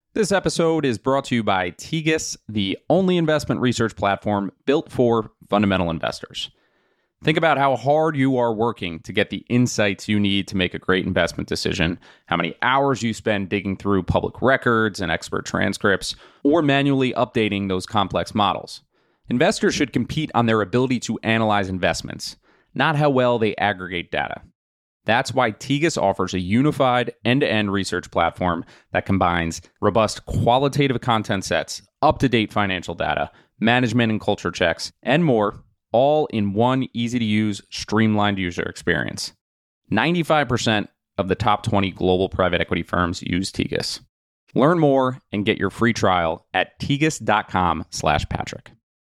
This episode is brought to you by Tegus, the only investment research platform built for fundamental investors. Think about how hard you are working to get the insights you need to make a great investment decision, how many hours you spend digging through public records and expert transcripts, or manually updating those complex models. Investors should compete on their ability to analyze investments, not how well they aggregate data. That's why Tegus offers a unified end-to-end research platform that combines robust qualitative content sets, up-to-date financial data, management and culture checks, and more, all in one easy-to-use, streamlined user experience. 95% of the top 20 global private equity firms use Tegus. Learn more and get your free trial at tegus.com/Patrick.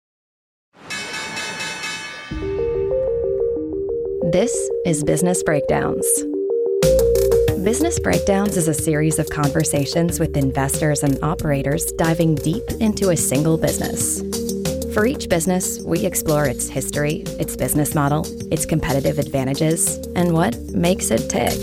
This is Business Breakdowns. Business Breakdowns is a series of conversations with investors and operators diving deep into a single business. For each business, we explore its history, its business model, its competitive advantages, and what makes it tick.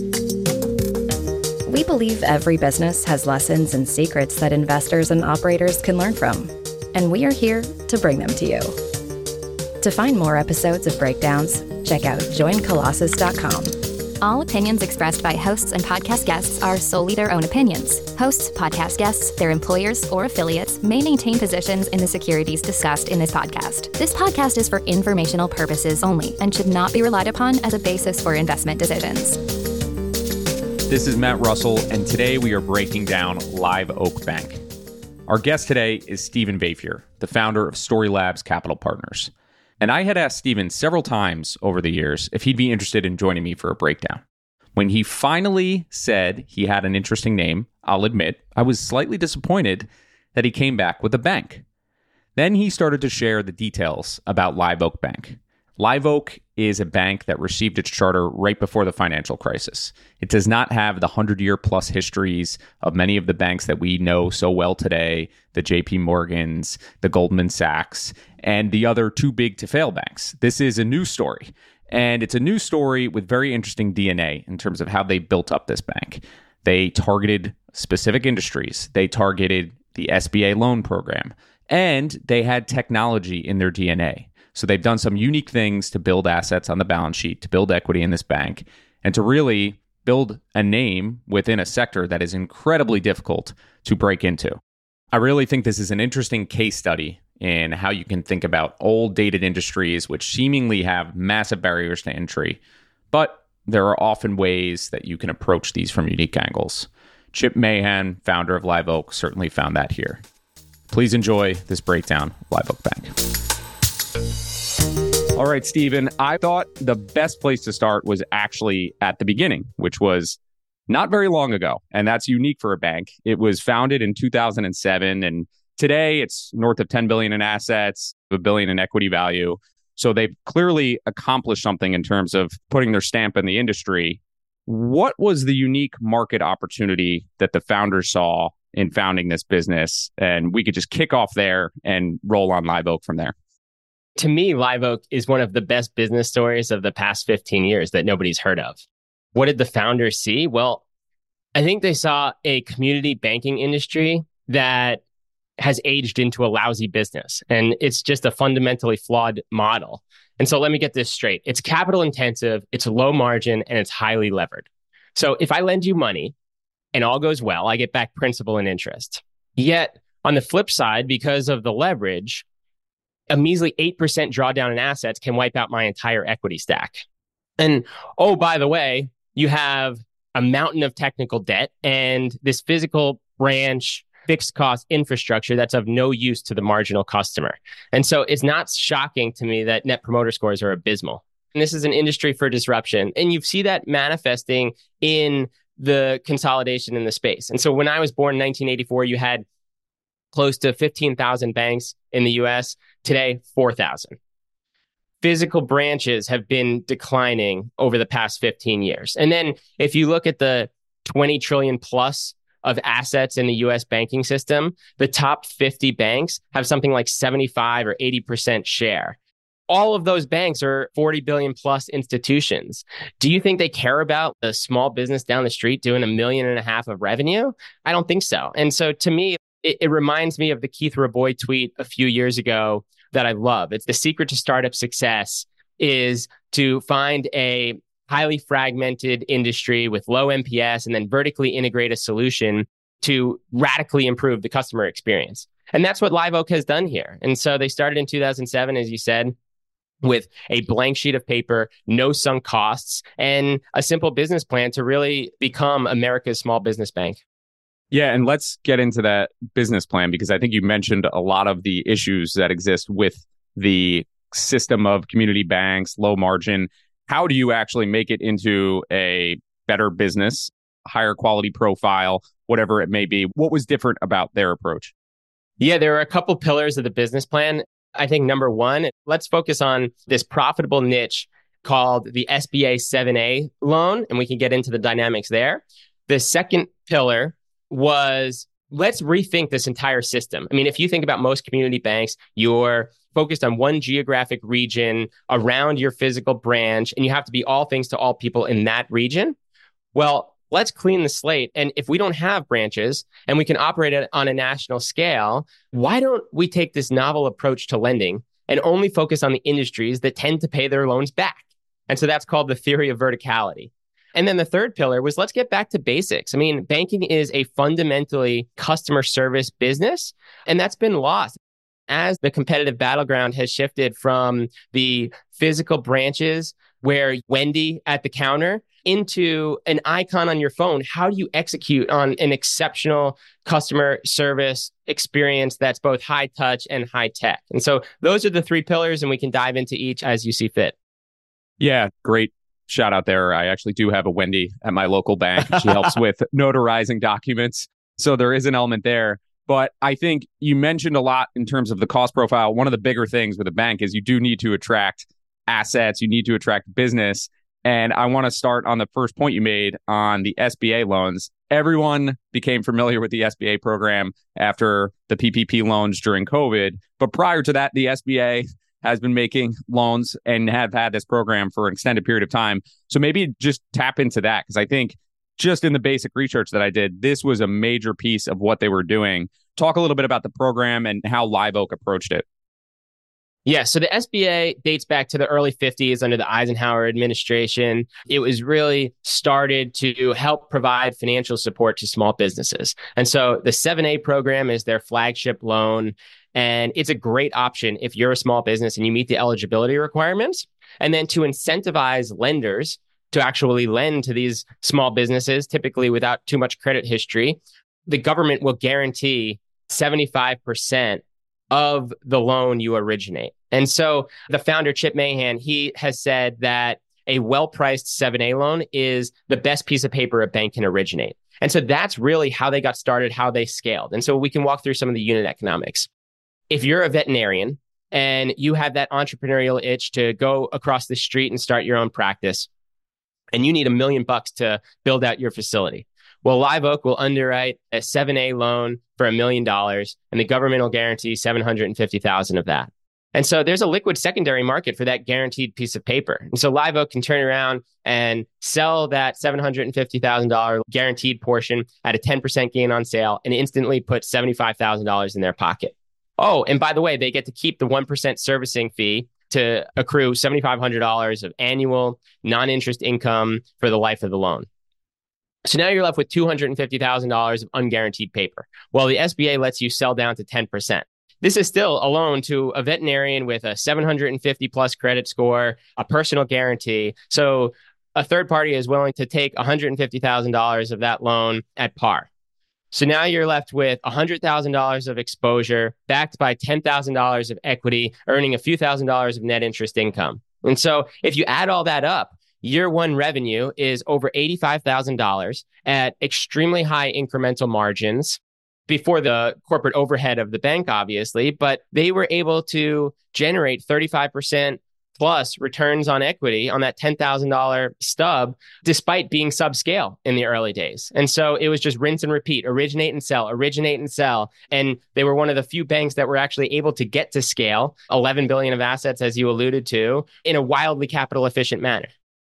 We believe every business has lessons and secrets that investors and operators can learn from, and we are here to bring them to you. To find more episodes of Breakdowns, check out joincolossus.com. All opinions expressed by hosts and podcast guests are solely their own opinions. Hosts, podcast guests, their employers, or affiliates may maintain positions in the securities discussed in this podcast. This podcast is for informational purposes only and should not be relied upon as a basis for investment decisions. This is Matt Russell, and today we are breaking down Live Oak Bank. Our guest today is Stephen Vafier, the founder of Story Labs Capital Partners. And I had asked Stephen several times over the years if he'd be interested in joining me for a breakdown. When he finally said he had an interesting name, I'll admit, I was slightly disappointed that he came back with a bank. Then he started to share the details about Live Oak Bank. Live Oak is a bank that received its charter right before the financial crisis. It does not have the 100-year-plus histories of many of the banks that we know so well today, the JP Morgans, the Goldman Sachs, and the other too-big-to-fail banks. This is a new story, and it's a new story with very interesting DNA in terms of how they built up this bank. They targeted specific industries. They targeted the SBA loan program, and they had technology in their DNA. So they've done some unique things to build assets on the balance sheet, to build equity in this bank, and to really build a name within a sector that is incredibly difficult to break into. I really think this is an interesting case study in how you can think about old dated industries which seemingly have massive barriers to entry, but there are often ways that you can approach these from unique angles. Chip Mahan, founder of Live Oak, certainly found that here. Please enjoy this breakdown of Live Oak Bank. All right, Stephen, I thought the best place to start was actually at the beginning, which was not very long ago. And that's unique for a bank. It was founded in 2007. And today it's north of 10 billion in assets, $1 billion in equity value. So they've clearly accomplished something in terms of putting their stamp in the industry. What was the unique market opportunity that the founders saw in founding this business? And we could just kick off there and roll on Live Oak from there. To me, Live Oak is one of the best business stories of the past 15 years that nobody's heard of. What did the founders see? Well, I think they saw a community banking industry that has aged into a lousy business. And it's just a fundamentally flawed model. And so let me get this straight. It's capital intensive, it's low margin, and it's highly levered. So if I lend you money and all goes well, I get back principal and interest. Yet on the flip side, because of the leverage, a measly 8% drawdown in assets can wipe out my entire equity stack. And oh, by the way, you have a mountain of technical debt and this physical branch fixed cost infrastructure that's of no use to the marginal customer. And so it's not shocking to me that net promoter scores are abysmal. And this is an industry for disruption. And you see that manifesting in the consolidation in the space. And so when I was born in 1984, you had close to 15,000 banks in the US. Today, 4,000. Physical branches have been declining over the past 15 years. And then if you look at the 20 trillion plus of assets in the US banking system, the top 50 banks have something like 75 or 80% share. all of those banks are 40 billion plus institutions. Do you think they care about the small business down the street doing $1.5 million of revenue? I don't think so. And so to me, it reminds me of the Keith Rabois tweet a few years ago that I love. It's the secret to startup success is to find a highly fragmented industry with low NPS and then vertically integrate a solution to radically improve the customer experience. And that's what Live Oak has done here. And so they started in 2007, as you said, with a blank sheet of paper, no sunk costs, and a simple business plan to really become America's small business bank. Yeah, and let's get into that business plan, because I think you mentioned a lot of the issues that exist with the system of community banks, low margin. How do you actually make it into a better business, higher quality profile, whatever it may be? What was different about their approach? Yeah, there are a couple pillars of the business plan. I think number one, let's focus on this profitable niche called the SBA 7A loan, and we can get into the dynamics there. The second pillar was, let's rethink this entire system. I mean, if you think about most community banks, you're focused on one geographic region around your physical branch, and you have to be all things to all people in that region. Well, let's clean the slate. And if we don't have branches and we can operate it on a national scale, why don't we take this novel approach to lending and only focus on the industries that tend to pay their loans back? And so that's called the theory of verticality. And then the third pillar was, let's get back to basics. I mean, banking is a fundamentally customer service business, and that's been lost as the competitive battleground has shifted from the physical branches where Wendy at the counter into an icon on your phone. How do you execute on an exceptional customer service experience that's both high touch and high tech? And so those are the three pillars, and we can dive into each as you see fit. Yeah, great shout out there. I actually do have a Wendy at my local bank. She helps with notarizing documents. So there is an element there. But I think you mentioned a lot in terms of the cost profile. One of the bigger things with a bank is you do need to attract assets. You need to attract business. And I want to start on the first point you made on the SBA loans. Everyone became familiar with the SBA program after the PPP loans during COVID. But prior to that, the SBA has been making loans and have had this program for an extended period of time. So maybe just tap into that, because I think just in the basic research that I did, this was a major piece of what they were doing. Talk a little bit about the program and how Live Oak approached it. Yeah, so the SBA dates back to the early 50s under the Eisenhower administration. It was really started to help provide financial support to small businesses. And so the 7A program is their flagship loan. And it's a great option if you're a small business and you meet the eligibility requirements. And then to incentivize lenders to actually lend to these small businesses, typically without too much credit history, the government will guarantee 75% of the loan you originate. And so the founder, Chip Mahan, he has said that a well-priced 7A loan is the best piece of paper a bank can originate. And so that's really how they got started, how they scaled. And so we can walk through some of the unit economics. If you're a veterinarian and you have that entrepreneurial itch to go across the street and start your own practice, and you need $1 million to build out your facility, well, Live Oak will underwrite a 7A loan for $1 million, and the government will guarantee $750,000 of that. And so there's a liquid secondary market for that guaranteed piece of paper. And so Live Oak can turn around and sell that $750,000 guaranteed portion at a 10% gain on sale and instantly put $75,000 in their pocket. Oh, and by the way, they get to keep the 1% servicing fee to accrue $7,500 of annual non-interest income for the life of the loan. So now you're left with $250,000 of unguaranteed paper. Well, the SBA lets you sell down to 10%. This is still a loan to a veterinarian with a 750 plus credit score, a personal guarantee. So a third party is willing to take $150,000 of that loan at par. So now you're left with $100,000 of exposure backed by $10,000 of equity, earning a few $1,000s of net interest income. And so if you add all that up, year one revenue is over $85,000 at extremely high incremental margins before the corporate overhead of the bank, obviously, but they were able to generate 35% plus returns on equity on that $10,000 stub, despite being subscale in the early days. And so it was just rinse and repeat, originate and sell, originate and sell. And they were one of the few banks that were actually able to get to scale, 11 billion of assets, as you alluded to, in a wildly capital efficient manner.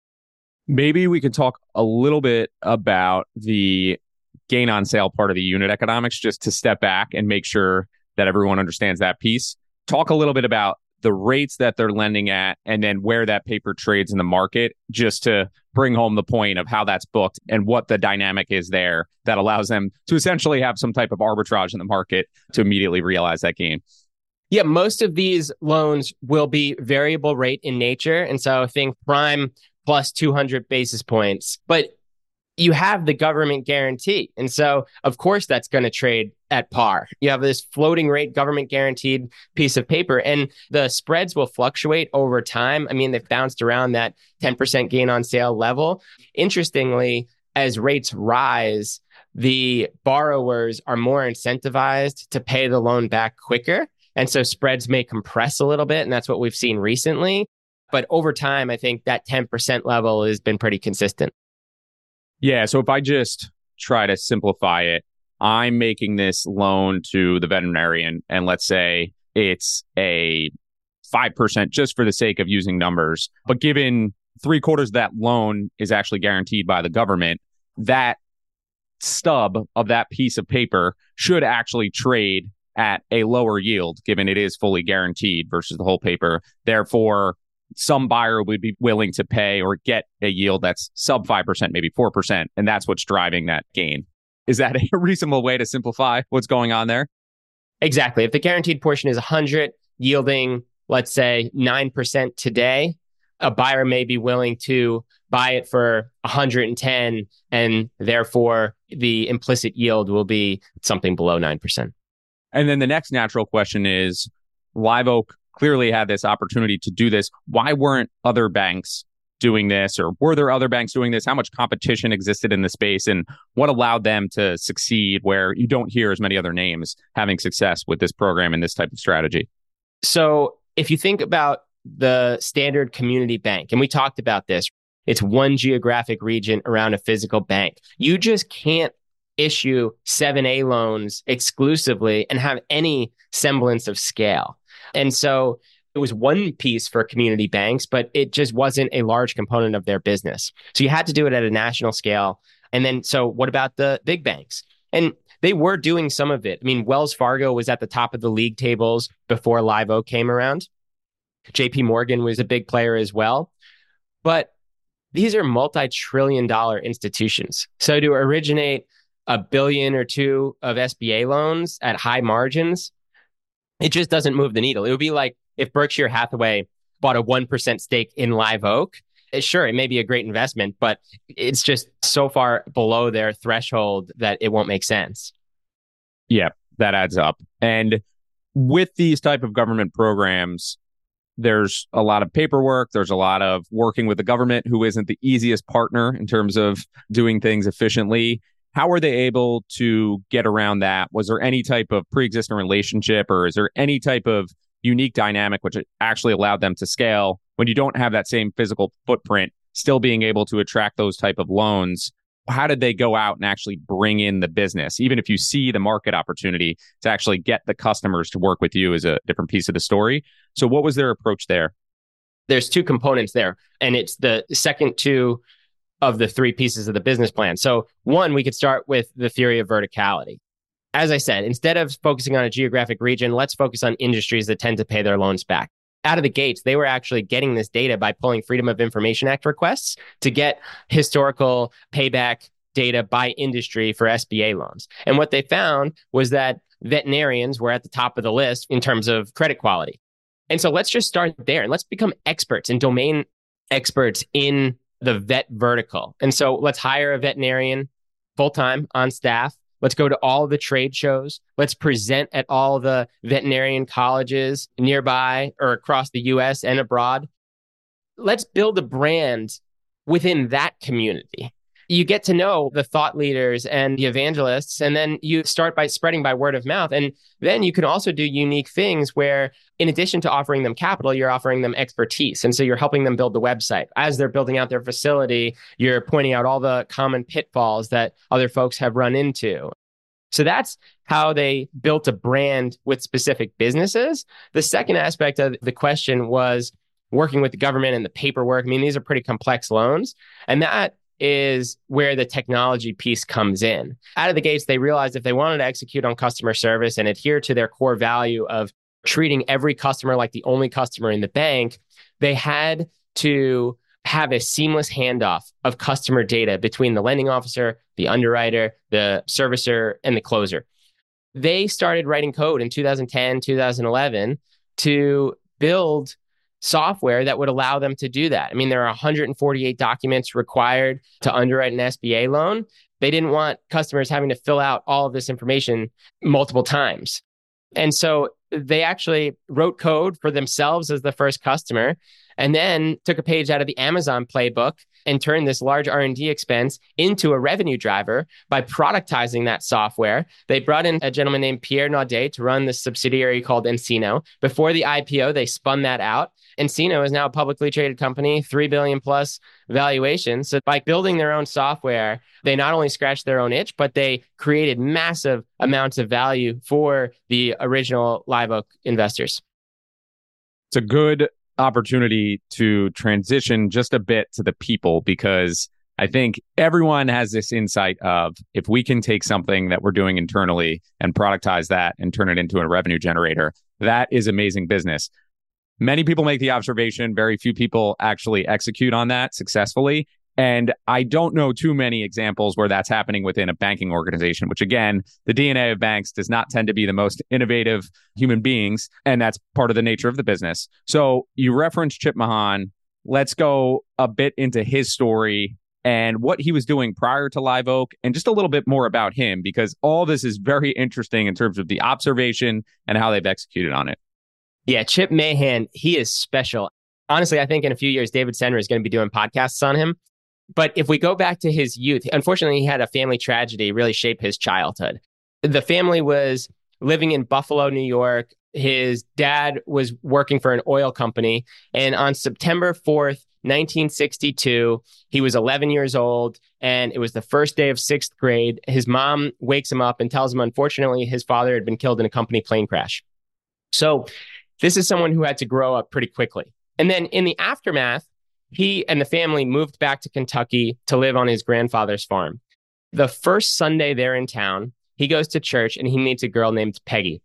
Maybe we could talk a little bit about the gain on sale part of the unit economics, just to step back and make sure that everyone understands that piece. Talk a little bit about the rates that they're lending at, and then where that paper trades in the market, just to bring home the point of how that's booked and what the dynamic is there that allows them to essentially have some type of arbitrage in the market to immediately realize that gain. Yeah, most of these loans will be variable rate in nature. And so think prime plus 200 basis points. But you have the government guarantee. And so, of course, that's going to trade at par. You have this floating rate government guaranteed piece of paper, and the spreads will fluctuate over time. I mean, they've bounced around that 10% gain on sale level. Interestingly, as rates rise, the borrowers are more incentivized to pay the loan back quicker. And so spreads may compress a little bit. And that's what we've seen recently. But over time, I think that 10% level has been pretty consistent. Yeah. So if I just try to simplify it, I'm making this loan to the veterinarian, and let's say it's a 5% just for the sake of using numbers. But given 3/4 of that loan is actually guaranteed by the government, that stub of that piece of paper should actually trade at a lower yield, given it is fully guaranteed versus the whole paper. Therefore, some buyer would be willing to pay or get a yield that's sub 5%, maybe 4%. And that's what's driving that gain. Is that a reasonable way to simplify what's going on there? Exactly. If the guaranteed portion is 100, yielding, let's say, 9% today, a buyer may be willing to buy it for 110, and therefore the implicit yield will be something below 9%. And then the next natural question is, Live Oak clearly had this opportunity to do this. Why weren't other banks doing this, or were there other banks doing this? How much competition existed in the space, and what allowed them to succeed where you don't hear as many other names having success with this program and this type of strategy? So if you think about the standard community bank, and we talked about this, it's one geographic region around a physical bank. You just can't issue 7A loans exclusively and have any semblance of scale. And so it was one piece for community banks, but it just wasn't a large component of their business. So you had to do it at a national scale. And then, so what about the big banks? And they were doing some of it. I mean, Wells Fargo was at the top of the league tables before Live Oak came around. JP Morgan was a big player as well. But these are multi-trillion-dollar institutions. So to originate $1 billion or $2 billion of SBA loans at high margins, it just doesn't move the needle. It would be like if Berkshire Hathaway bought a 1% stake in Live Oak. Sure, it may be a great investment, but it's just so far below their threshold that it won't make sense. Yeah, that adds up. And with these type of government programs, there's a lot of paperwork. There's a lot of working with the government, who isn't the easiest partner in terms of doing things efficiently. How were they able to get around that? Was there any type of pre-existing relationship, or is there any type of unique dynamic which actually allowed them to scale when you don't have that same physical footprint, still being able to attract those type of loans? How did they go out and actually bring in the business? Even if you see the market opportunity, to actually get the customers to work with you is a different piece of the story. So what was their approach there? There's two components there, and it's the second two of the three pieces of the business plan. So one, we could start with the theory of verticality. As I said, instead of focusing on a geographic region, let's focus on industries that tend to pay their loans back. Out of the gates, they were actually getting this data by pulling Freedom of Information Act requests to get historical payback data by industry for SBA loans. And what they found was that veterinarians were at the top of the list in terms of credit quality. And so let's just start there, and let's become experts and domain experts in the vet vertical. And so let's hire a veterinarian full-time on staff. Let's go to all the trade shows. Let's present at all the veterinarian colleges nearby or across the US and abroad. Let's build a brand within that community. you get to know the thought leaders and the evangelists, and then you start by spreading by word of mouth. And then you can also do unique things where, in addition to offering them capital, you're offering them expertise. And so you're helping them build the website. As they're building out their facility, you're pointing out all the common pitfalls that other folks have run into. So that's how they built a brand with specific businesses. The second aspect of the question was working with the government and the paperwork. I mean, these are pretty complex loans. And that is where the technology piece comes in. Out of the gates, they realized if they wanted to execute on customer service and adhere to their core value of treating every customer like the only customer in the bank, they had to have a seamless handoff of customer data between the lending officer, the underwriter, the servicer, and the closer. They started writing code in 2010, 2011 to build software that would allow them to do that. I mean, there are 148 documents required to underwrite an SBA loan. They didn't want customers having to fill out all of this information multiple times. And so they actually wrote code for themselves as the first customer, and then took a page out of the Amazon playbook and turned this large R&D expense into a revenue driver by productizing that software. They brought in a gentleman named Pierre Naudet to run this subsidiary called nCino. Before the IPO, they spun that out. nCino is now a publicly traded company, $3 billion plus valuation. So by building their own software, they not only scratched their own itch, but they created massive amounts of value for the original Live Oak investors. It's a good opportunity to transition just a bit to the people, because I think everyone has this insight of, if we can take something that we're doing internally and productize that and turn it into a revenue generator, that is amazing business. Many people make the observation, very few people actually execute on that successfully. And I don't know too many examples where that's happening within a banking organization, which, again, the DNA of banks does not tend to be the most innovative human beings. And that's part of the nature of the business. So you referenced Chip Mahan. Let's go a bit into his story and what he was doing prior to Live Oak, and just a little bit more about him, because all this is very interesting in terms of the observation and how they've executed on it. Yeah, Chip Mahan, he is special. Honestly, I think in a few years, David Senra is going to be doing podcasts on him. But if we go back to his youth, unfortunately, he had a family tragedy really shape his childhood. The family was living in Buffalo, New York. His dad was working for an oil company. And on September 4th, 1962, he was 11 years old, and it was the first day of sixth grade. His mom wakes him up and tells him, unfortunately, his father had been killed in a company plane crash. So this is someone who had to grow up pretty quickly. And then in the aftermath, he and the family moved back to Kentucky to live on his grandfather's farm. The first Sunday they're in town, he goes to church and he meets a girl named Peggy.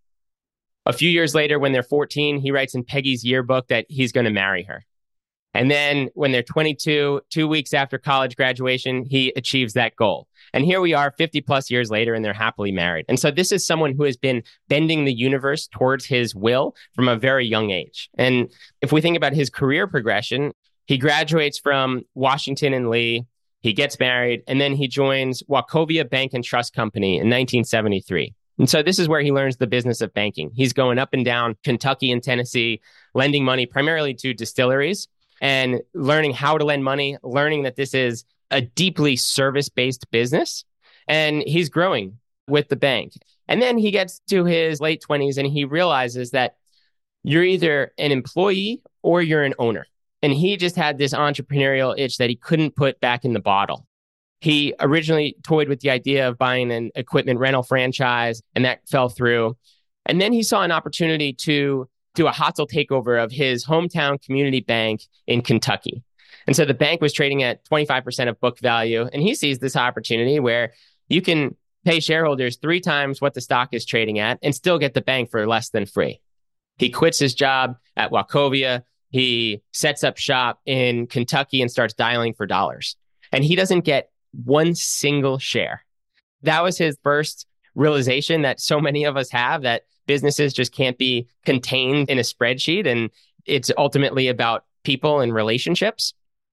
A few years later, when they're 14, he writes in Peggy's yearbook that he's going to marry her. And then when they're 22, 2 weeks after college graduation, he achieves that goal. And here we are 50 plus years later, and they're happily married. And so this is someone who has been bending the universe towards his will from a very young age. And if we think about his career progression, he graduates from Washington and Lee, he gets married, and then he joins Wachovia Bank and Trust Company in 1973. And so this is where he learns the business of banking. He's going up and down Kentucky and Tennessee, lending money primarily to distilleries and learning how to lend money, learning that this is a deeply service-based business. And he's growing with the bank. And then he gets to his late 20s and he realizes that you're either an employee or you're an owner. And he just had this entrepreneurial itch that he couldn't put back in the bottle. He originally toyed with the idea of buying an equipment rental franchise, and that fell through. And then he saw an opportunity to do a hostile takeover of his hometown community bank in Kentucky. And so the bank was trading at 25% of book value. And he sees this opportunity where you can pay shareholders 3 times what the stock is trading at and still get the bank for less than free. He quits his job at Wachovia. He sets up shop in Kentucky and starts dialing for dollars. And he doesn't get one single share. That was his first realization that so many of us have, that businesses just can't be contained in a spreadsheet. And it's ultimately about people and relationships.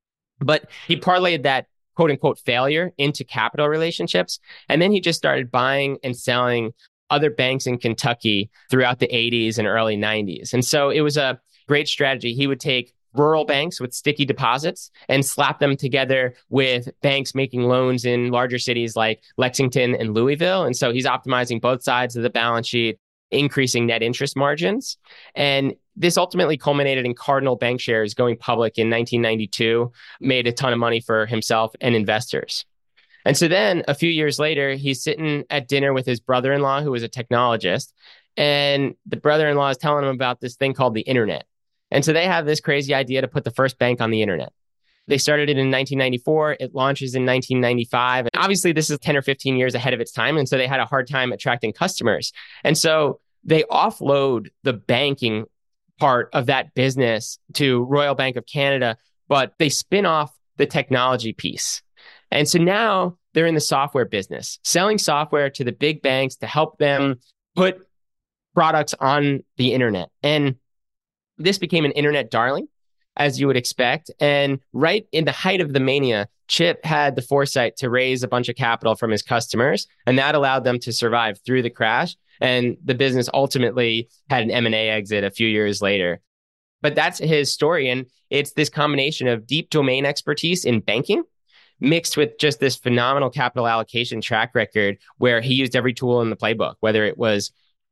But he parlayed that quote unquote failure into capital relationships. And then he just started buying and selling other banks in Kentucky throughout the 80s and early 90s. And so it was a great strategy. He would take rural banks with sticky deposits and slap them together with banks making loans in larger cities like Lexington and Louisville. And so he's optimizing both sides of the balance sheet, increasing net interest margins. And this ultimately culminated in Cardinal Bank shares going public in 1992, made a ton of money for himself and investors. And so then a few years later, he's sitting at dinner with his brother-in-law, who was a technologist. And the brother-in-law is telling him about this thing called the internet. And so they have this crazy idea to put the first bank on the internet. They started it in 1994. It launches in 1995. And obviously, this is 10 or 15 years ahead of its time. And so they had a hard time attracting customers. And so they offload the banking part of that business to Royal Bank of Canada, but they spin off the technology piece. And so now they're in the software business, selling software to the big banks to help them put products on the internet. And this became an internet darling, as you would expect. And right in the height of the mania, Chip had the foresight to raise a bunch of capital from his customers, and that allowed them to survive through the crash. And the business ultimately had an M&A exit a few years later. But that's his story. And it's this combination of deep domain expertise in banking mixed with just this phenomenal capital allocation track record where he used every tool in the playbook, whether it was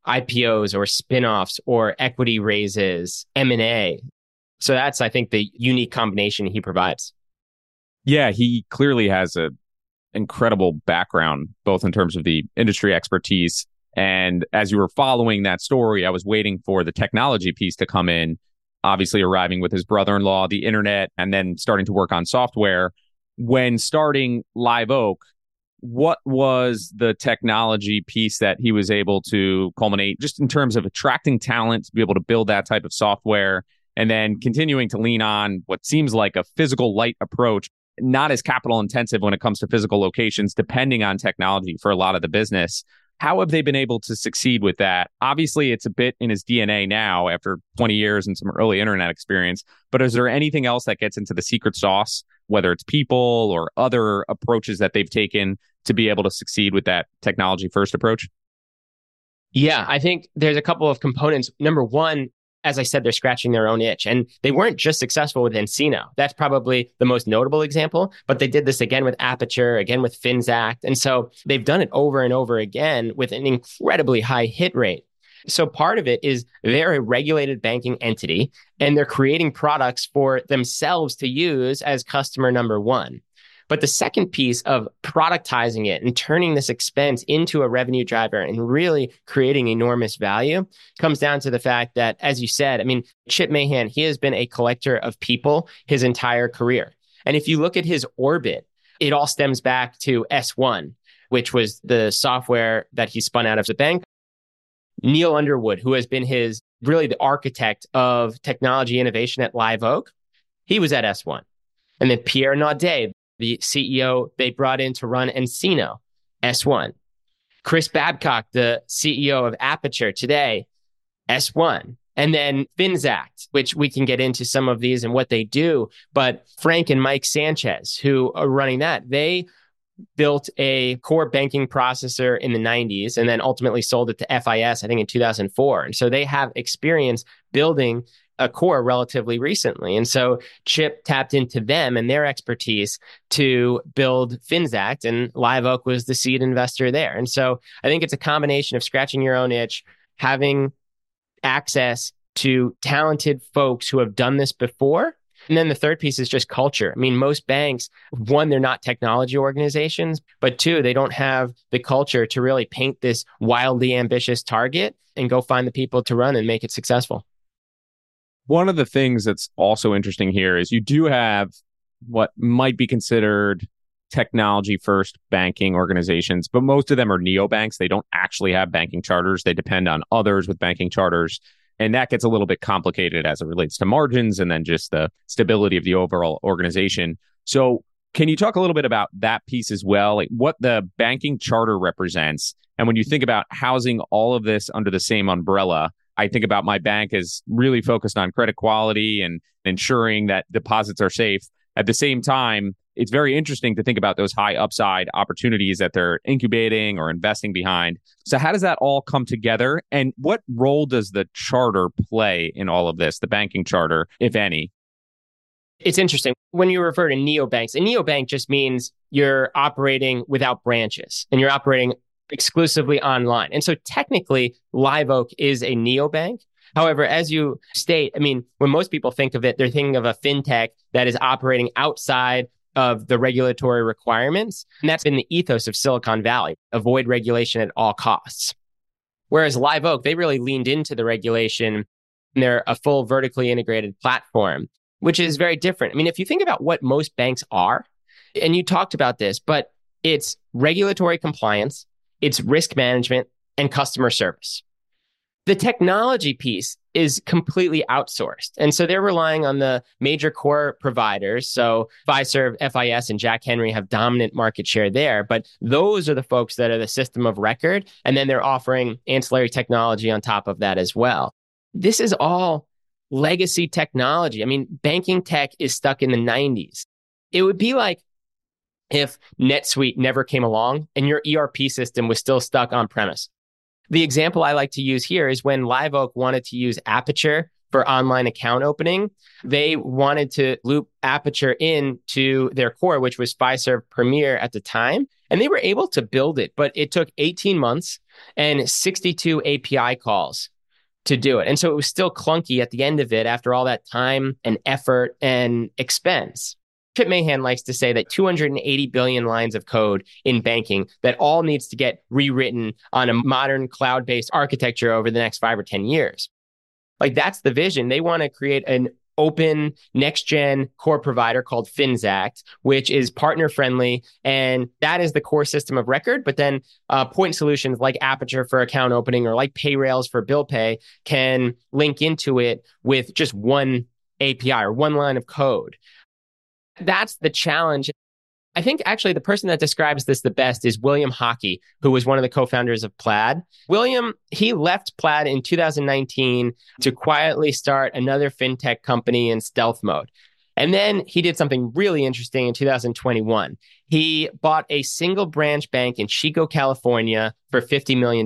IPOs or spinoffs or equity raises, M&A. So that's, I think, the unique combination he provides. Yeah, he clearly has an incredible background, both in terms of the industry expertise. And as you were following that story, I was waiting for the technology piece to come in, obviously arriving with his brother-in-law, the internet, and then starting to work on software. When starting Live Oak, what was the technology piece that he was able to culminate just in terms of attracting talent to be able to build that type of software and then continuing to lean on what seems like a physical light approach, not as capital intensive when it comes to physical locations, depending on technology for a lot of the business? How have they been able to succeed with that? Obviously, it's a bit in his DNA now after 20 years and some early internet experience. But is there anything else that gets into the secret sauce, whether it's people or other approaches that they've taken to be able to succeed with that technology first approach? Yeah, I think there's a couple of components. Number one, as I said, they're scratching their own itch. And they weren't just successful with nCino. That's probably the most notable example, but they did this again with Apiture, again with Finxact. And so they've done it over and over again with an incredibly high hit rate. So part of it is they're a regulated banking entity, and they're creating products for themselves to use as customer number one. But the second piece of productizing it and turning this expense into a revenue driver and really creating enormous value comes down to the fact that, as you said, I mean, Chip Mahan, he has been a collector of people his entire career. And if you look at his orbit, it all stems back to S1, which was the software that he spun out of the bank. Neil Underwood, who has been really the architect of technology innovation at Live Oak, he was at S1. And then Pierre Naudé, the CEO they brought in to run nCino, S1. Chris Babcock, the CEO of Apiture today, S1. And then Finxact, which we can get into some of these and what they do. But Frank and Mike Sanchez, who are running that, they built a core banking processor in the 90s and then ultimately sold it to FIS, I think in 2004. And so they have experience building a core relatively recently. And so Chip tapped into them and their expertise to build Finxact, and Live Oak was the seed investor there. And so I think it's a combination of scratching your own itch, having access to talented folks who have done this before. And then the third piece is just culture. I mean, most banks, one, they're not technology organizations, but two, they don't have the culture to really paint this wildly ambitious target and go find the people to run and make it successful. One of the things that's also interesting here is you do have what might be considered technology first banking organizations, but most of them are neobanks. They don't actually have banking charters. They depend on others with banking charters. And that gets a little bit complicated as it relates to margins and then just the stability of the overall organization. So can you talk a little bit about that piece as well, like what the banking charter represents? And when you think about housing all of this under the same umbrella, I think about my bank as really focused on credit quality and ensuring that deposits are safe. At the same time, it's very interesting to think about those high upside opportunities that they're incubating or investing behind. So how does that all come together? And what role does the charter play in all of this, the banking charter, if any? It's interesting. When you refer to neobanks, a neobank just means you're operating without branches and you're operating exclusively online. And so technically, Live Oak is a neobank. However, as you state, I mean, when most people think of it, they're thinking of a fintech that is operating outside of the regulatory requirements. And that's been the ethos of Silicon Valley, avoid regulation at all costs. Whereas Live Oak, they really leaned into the regulation and they're a full vertically integrated platform, which is very different. I mean, if you think about what most banks are, and you talked about this, but it's regulatory compliance, it's risk management, and customer service. The technology piece is completely outsourced. And so they're relying on the major core providers. So Fiserv, FIS, and Jack Henry have dominant market share there. But those are the folks that are the system of record. And then they're offering ancillary technology on top of that as well. This is all legacy technology. I mean, banking tech is stuck in the 90s. It would be like if NetSuite never came along and your ERP system was still stuck on premise. The example I like to use here is when Live Oak wanted to use Aperture for online account opening, they wanted to loop Aperture into their core, which was Fiserv Premier at the time. And they were able to build it, but it took 18 months and 62 API calls to do it. And so it was still clunky at the end of it after all that time and effort and expense. Chip Mahan likes to say that 280 billion lines of code in banking that all needs to get rewritten on a modern cloud-based architecture over the next 5 or 10 years. Like that's the vision. They want to create an open next-gen core provider called Finxact, which is partner-friendly. And that is the core system of record. But then point solutions like Aperture for account opening or like Payrails for bill pay can link into it with just one API or one line of code. That's the challenge. I think actually the person that describes this the best is William Hockey, who was one of the co-founders of Plaid. William, he left Plaid in 2019 to quietly start another fintech company in stealth mode. And then he did something really interesting in 2021. He bought a single branch bank in Chico, California for $50 million.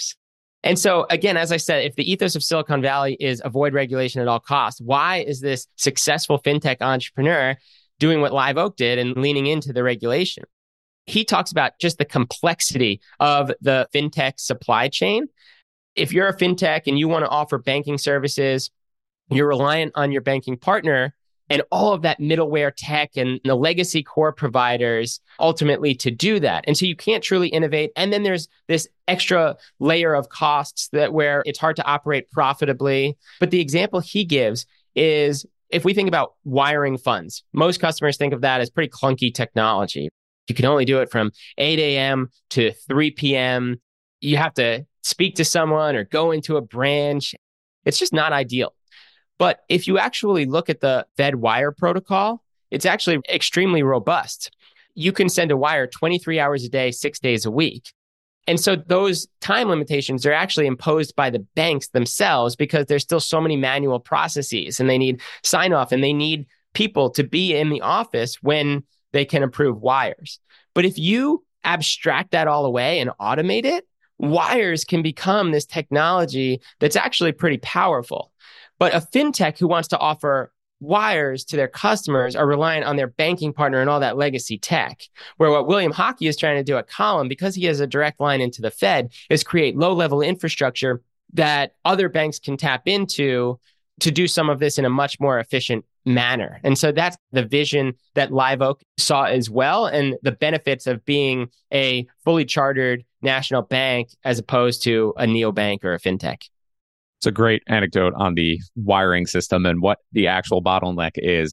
And so again, as I said, if the ethos of Silicon Valley is avoid regulation at all costs, why is this successful fintech entrepreneur doing what Live Oak did and leaning into the regulation? He talks about just the complexity of the fintech supply chain. If you're a fintech and you want to offer banking services, you're reliant on your banking partner and all of that middleware tech and the legacy core providers ultimately to do that. And so you can't truly innovate. And then there's this extra layer of costs that where it's hard to operate profitably. But the example he gives is if we think about wiring funds, most customers think of that as pretty clunky technology. You can only do it from 8 a.m. to 3 p.m. You have to speak to someone or go into a branch. It's just not ideal. But if you actually look at the Fed wire protocol, it's actually extremely robust. You can send a wire 23 hours a day, 6 days a week. And so those time limitations are actually imposed by the banks themselves because there's still so many manual processes and they need sign off and they need people to be in the office when they can approve wires. But if you abstract that all away and automate it, wires can become this technology that's actually pretty powerful. But a fintech who wants to offer wires to their customers are reliant on their banking partner and all that legacy tech. Where what William Hockey is trying to do at Column, because he has a direct line into the Fed, is create low-level infrastructure that other banks can tap into to do some of this in a much more efficient manner. And so that's the vision that Live Oak saw as well, and the benefits of being a fully chartered national bank as opposed to a neobank or a fintech. It's a great anecdote on the wiring system and what the actual bottleneck is.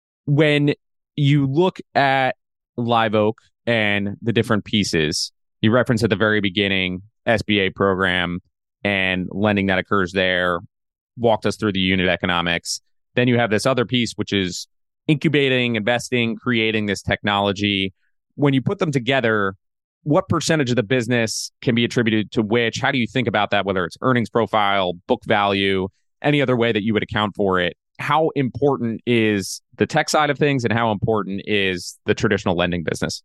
When you look at Live Oak and the different pieces, you referenced at the very beginning SBA program and lending that occurs there, walked us through the unit economics. Then you have this other piece, which is incubating, investing, creating this technology. When you put them together, what percentage of the business can be attributed to which? How do you think about that, whether it's earnings profile, book value, any other way that you would account for it? How important is the tech side of things and how important is the traditional lending business?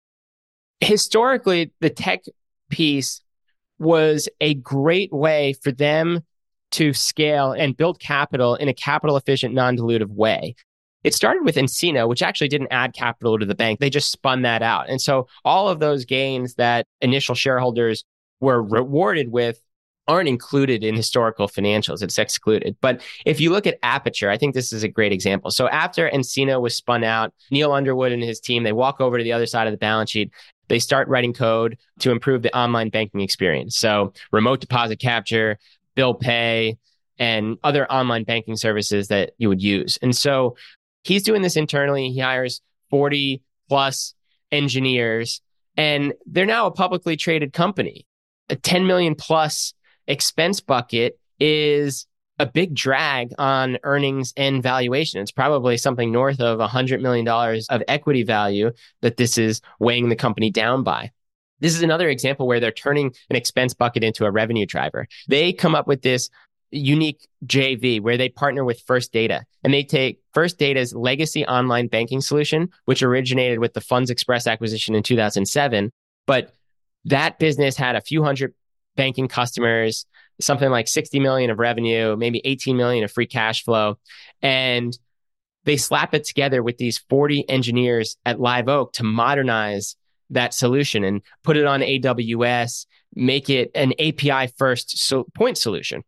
Historically, the tech piece was a great way for them to scale and build capital in a capital efficient, non-dilutive way. It started with nCino, which actually didn't add capital to the bank. They just spun that out. And so all of those gains that initial shareholders were rewarded with aren't included in historical financials. It's excluded. But if you look at Apiture, I think this is a great example. So after nCino was spun out, Neil Underwood and his team, they walk over to the other side of the balance sheet. They start writing code to improve the online banking experience. So remote deposit capture, bill pay, and other online banking services that you would use. And so he's doing this internally. He hires 40 plus engineers, and they're now a publicly traded company. A 10 million plus expense bucket is a big drag on earnings and valuation. It's probably something north of $100 million of equity value that this is weighing the company down by. This is another example where they're turning an expense bucket into a revenue driver. They come up with this unique JV where they partner with First Data, and they take First Data's legacy online banking solution, which originated with the Funds Express acquisition in 2007. But that business had a few hundred banking customers, something like 60 million of revenue, maybe 18 million of free cash flow. And they slap it together with these 40 engineers at Live Oak to modernize that solution and put it on AWS, make it an API first point solution.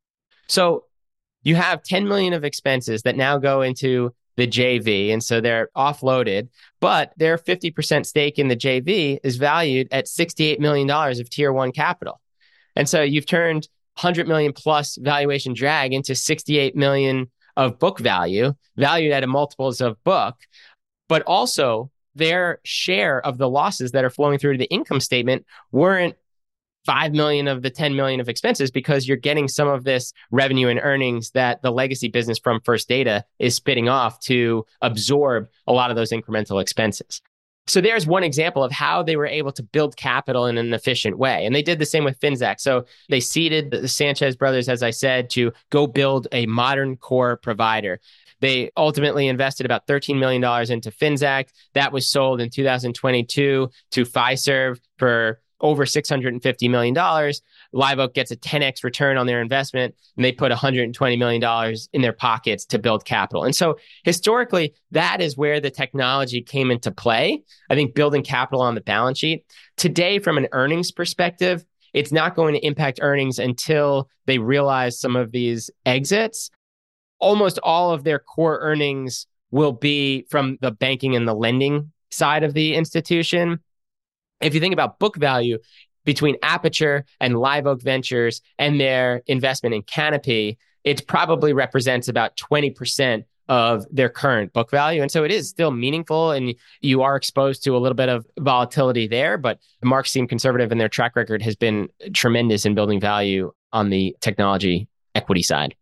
So you have 10 million of expenses that now go into the JV. And so they're offloaded, but their 50% stake in the JV is valued at $68 million of tier one capital. And so you've turned 100 million plus valuation drag into 68 million of book value, valued at a multiples of book, but also their share of the losses that are flowing through to the income statement weren't 5 million of the 10 million of expenses, because you're getting some of this revenue and earnings that the legacy business from First Data is spitting off to absorb a lot of those incremental expenses. So there's one example of how they were able to build capital in an efficient way. And they did the same with Finxact. So they seeded the Sanchez brothers, as I said, to go build a modern core provider. They ultimately invested about $13 million into Finxact. That was sold in 2022 to Fiserv for over $650 million. Live Oak gets a 10x return on their investment, and they put $120 million in their pockets to build capital. And so historically, that is where the technology came into play. I think building capital on the balance sheet. Today, from an earnings perspective, it's not going to impact earnings until they realize some of these exits. Almost all of their core earnings will be from the banking and the lending side of the institution. If you think about book value between Apiture and Live Oak Ventures and their investment in Canopy, it probably represents about 20% of their current book value. And so it is still meaningful, and you are exposed to a little bit of volatility there, but the marks seem conservative and their track record has been tremendous in building value on the technology equity side.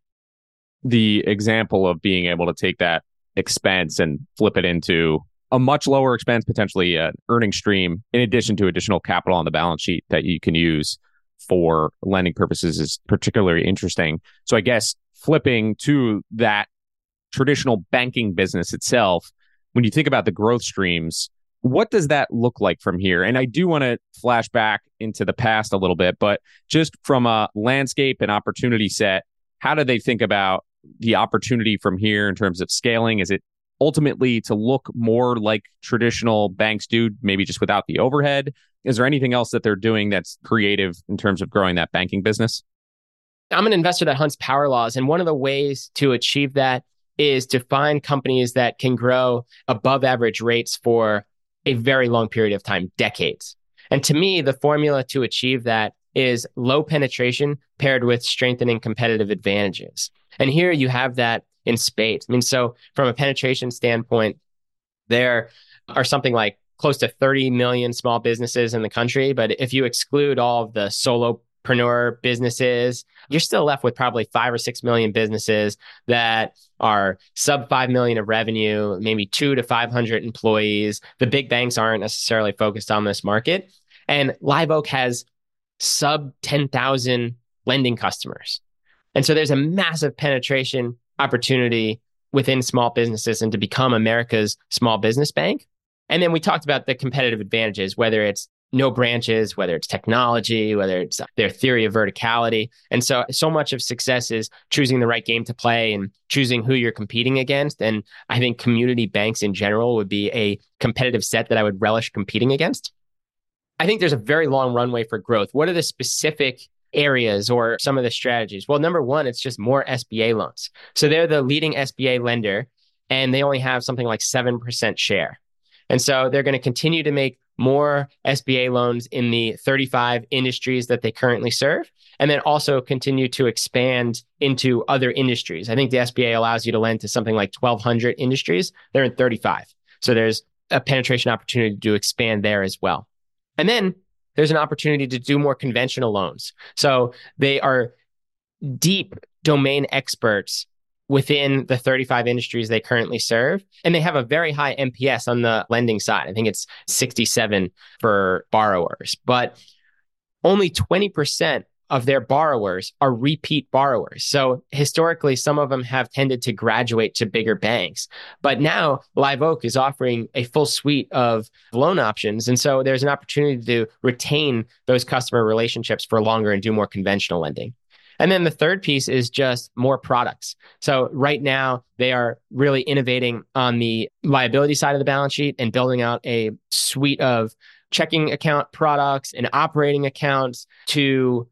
The example of being able to take that expense and flip it into a much lower expense, potentially an earning stream, in addition to additional capital on the balance sheet that you can use for lending purposes, is particularly interesting. So I guess flipping to that traditional banking business itself, when you think about the growth streams, what does that look like from here? And I do want to flash back into the past a little bit, but just from a landscape and opportunity set, how do they think about the opportunity from here in terms of scaling? Is it ultimately to look more like traditional banks do, maybe just without the overhead? Is there anything else that they're doing that's creative in terms of growing that banking business? I'm an investor that hunts power laws. And one of the ways to achieve that is to find companies that can grow above average rates for a very long period of time, decades. And to me, the formula to achieve that is low penetration paired with strengthening competitive advantages. And here you have that in spades. I mean, so from a penetration standpoint, there are something like close to 30 million small businesses in the country. But if you exclude all of the solopreneur businesses, you're still left with probably 5 or 6 million businesses that are sub 5 million of revenue, maybe 200 to 500 employees. The big banks aren't necessarily focused on this market. And Live Oak has sub 10,000 lending customers. And so there's a massive penetration opportunity within small businesses and to become America's small business bank. And then we talked about the competitive advantages, whether it's no branches, whether it's technology, whether it's their theory of verticality. And so much of success is choosing the right game to play and choosing who you're competing against. And I think community banks in general would be a competitive set that I would relish competing against. I think there's a very long runway for growth. What are the specific areas or some of the strategies? Well, number one, it's just more SBA loans. So they're the leading SBA lender, and they only have something like 7% share. And so they're going to continue to make more SBA loans in the 35 industries that they currently serve, and then also continue to expand into other industries. I think the SBA allows you to lend to something like 1,200 industries. They're in 35. So there's a penetration opportunity to expand there as well. And then there's an opportunity to do more conventional loans. So they are deep domain experts within the 35 industries they currently serve. And they have a very high NPS on the lending side. I think it's 67 for borrowers, but only 20% of their borrowers are repeat borrowers. So historically, some of them have tended to graduate to bigger banks. But now Live Oak is offering a full suite of loan options. And so there's an opportunity to retain those customer relationships for longer and do more conventional lending. And then the third piece is just more products. So right now, they are really innovating on the liability side of the balance sheet and building out a suite of checking account products and operating accounts to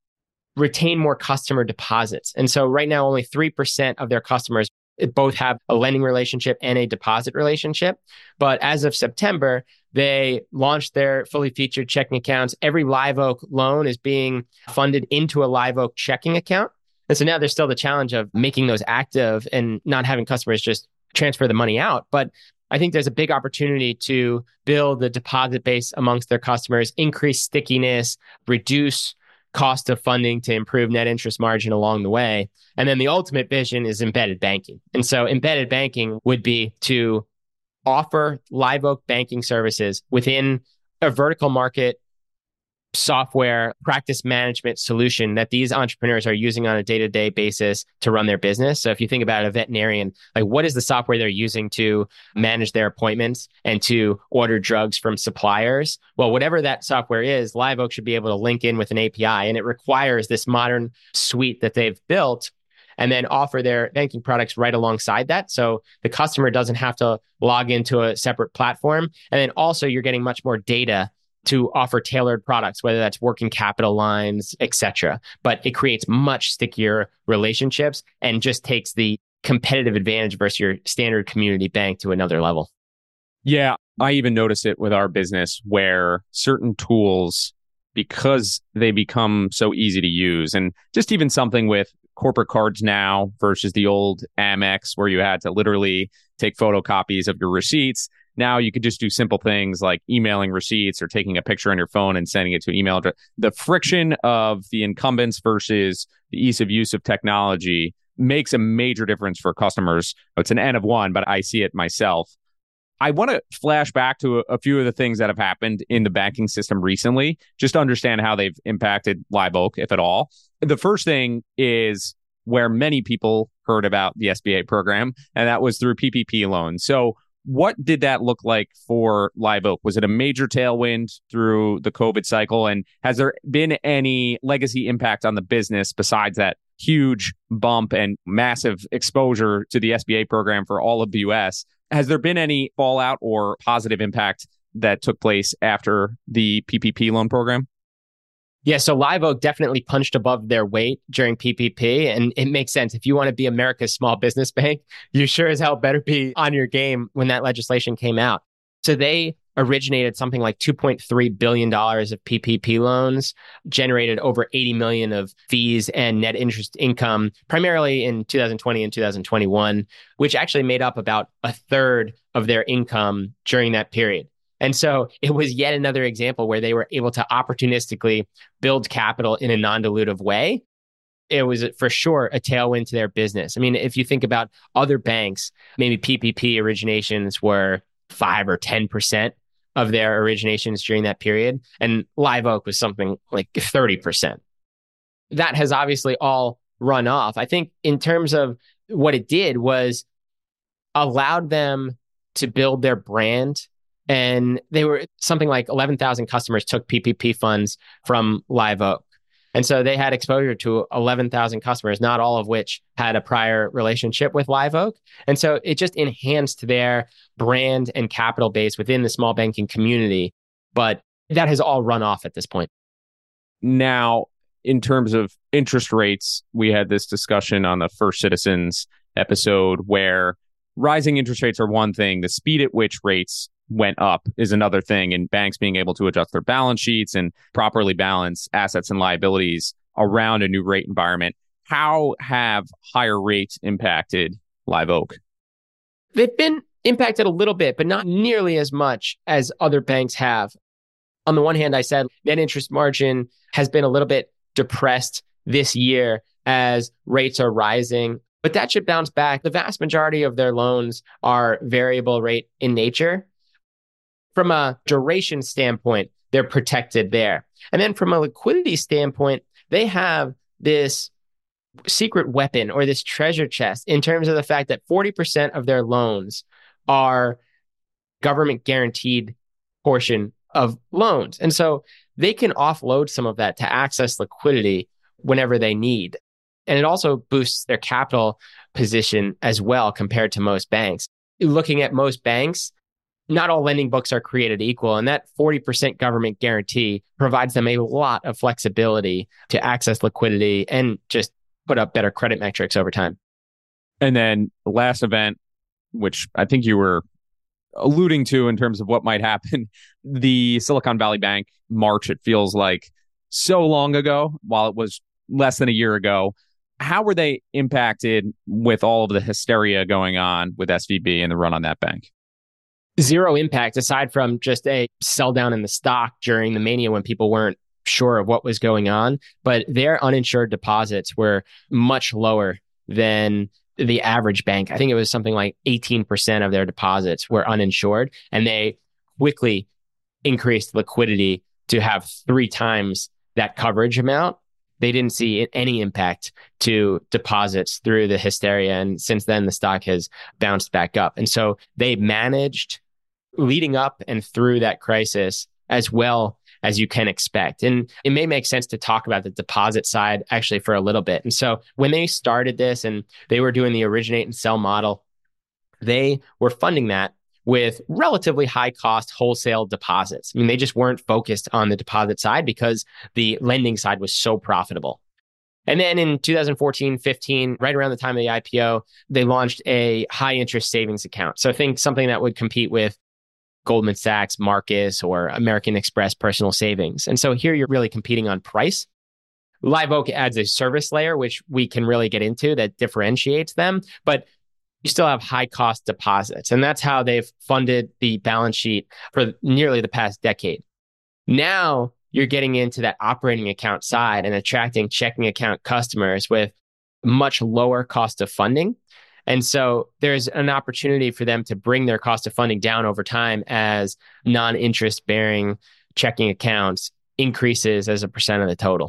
retain more customer deposits. And so right now, only 3% of their customers both have a lending relationship and a deposit relationship. But as of September, they launched their fully featured checking accounts. Every Live Oak loan is being funded into a Live Oak checking account. And so now there's still the challenge of making those active and not having customers just transfer the money out. But I think there's a big opportunity to build the deposit base amongst their customers, increase stickiness, reduce cost of funding to improve net interest margin along the way. And then the ultimate vision is embedded banking. And so embedded banking would be to offer Live Oak banking services within a vertical market software practice management solution that these entrepreneurs are using on a day-to-day basis to run their business. So if you think about a veterinarian, like what is the software they're using to manage their appointments and to order drugs from suppliers? Well, whatever that software is, Live Oak should be able to link in with an API, and it requires this modern suite that they've built and then offer their banking products right alongside that. So the customer doesn't have to log into a separate platform. And then also you're getting much more data to offer tailored products, whether that's working capital lines, et cetera. But it creates much stickier relationships and just takes the competitive advantage versus your standard community bank to another level. Yeah, I even notice it with our business where certain tools, because they become so easy to use, and just even something with corporate cards now versus the old Amex where you had to literally take photocopies of your receipts. Now you could just do simple things like emailing receipts or taking a picture on your phone and sending it to an email address. The friction of the incumbents versus the ease of use of technology makes a major difference for customers. It's an N of one, but I see it myself. I want to flash back to a few of the things that have happened in the banking system recently, just to understand how they've impacted Live Oak, if at all. The first thing is where many people heard about the SBA program, and that was through PPP loans. So what did that look like for Live Oak? Was it a major tailwind through the COVID cycle? And has there been any legacy impact on the business besides that huge bump and massive exposure to the SBA program for all of the US? Has there been any fallout or positive impact that took place after the PPP loan program? Yeah, so Live Oak definitely punched above their weight during PPP. And it makes sense. If you want to be America's small business bank, you sure as hell better be on your game when that legislation came out. So they originated something like $2.3 billion of PPP loans, generated over 80 million of fees and net interest income, primarily in 2020 and 2021, which actually made up about a third of their income during that period. And so it was yet another example where they were able to opportunistically build capital in a non-dilutive way. It was for sure a tailwind to their business. I mean, if you think about other banks, maybe PPP originations were 5 or 10% of their originations during that period. And Live Oak was something like 30%. That has obviously all run off. I think in terms of what it did was allowed them to build their brand And they were something like 11,000 customers took PPP funds from Live Oak. And so they had exposure to 11,000 customers, not all of which had a prior relationship with Live Oak. And so it just enhanced their brand and capital base within the small banking community. But that has all run off at this point. Now, in terms of interest rates, we had this discussion on the First Citizens episode where rising interest rates are one thing. The speed at which rates went up is another thing, and banks being able to adjust their balance sheets and properly balance assets and liabilities around a new rate environment. How have higher rates impacted Live Oak? They've been impacted a little bit, but not nearly as much as other banks have. On the one hand, I said net interest margin has been a little bit depressed this year as rates are rising, but that should bounce back. The vast majority of their loans are variable rate in nature. From a duration standpoint, they're protected there. And then from a liquidity standpoint, they have this secret weapon or this treasure chest in terms of the fact that 40% of their loans are government guaranteed portion of loans. And so they can offload some of that to access liquidity whenever they need. And it also boosts their capital position as well compared to most banks. Looking at most banks, not all lending books are created equal, and that 40% government guarantee provides them a lot of flexibility to access liquidity and just put up better credit metrics over time. And then the last event, which I think you were alluding to in terms of what might happen, the Silicon Valley Bank March, it feels like so long ago, while it was less than a year ago. How were they impacted with all of the hysteria going on with SVB and the run on that bank? Zero impact aside from just a sell down in the stock during the mania when people weren't sure of what was going on. But their uninsured deposits were much lower than the average bank. I think it was something like 18% of their deposits were uninsured, and they quickly increased liquidity to have 3 times that coverage amount. They didn't see any impact to deposits through the hysteria. And since then, the stock has bounced back up. And so they managed leading up and through that crisis as well as you can expect. And it may make sense to talk about the deposit side actually for a little bit. And so when they started this and they were doing the originate and sell model, they were funding that with relatively high cost wholesale deposits. I mean, they just weren't focused on the deposit side because the lending side was so profitable. And then in 2014, 15, right around the time of the IPO, they launched a high interest savings account. So I think something that would compete with Goldman Sachs, Marcus, or American Express personal savings. And so here you're really competing on price. Live Oak adds a service layer, which we can really get into that differentiates them, but you still have high cost deposits. And that's how they've funded the balance sheet for nearly the past decade. Now you're getting into that operating account side and attracting checking account customers with much lower cost of funding. And so there's an opportunity for them to bring their cost of funding down over time as non-interest bearing checking accounts increases as a percent of the total.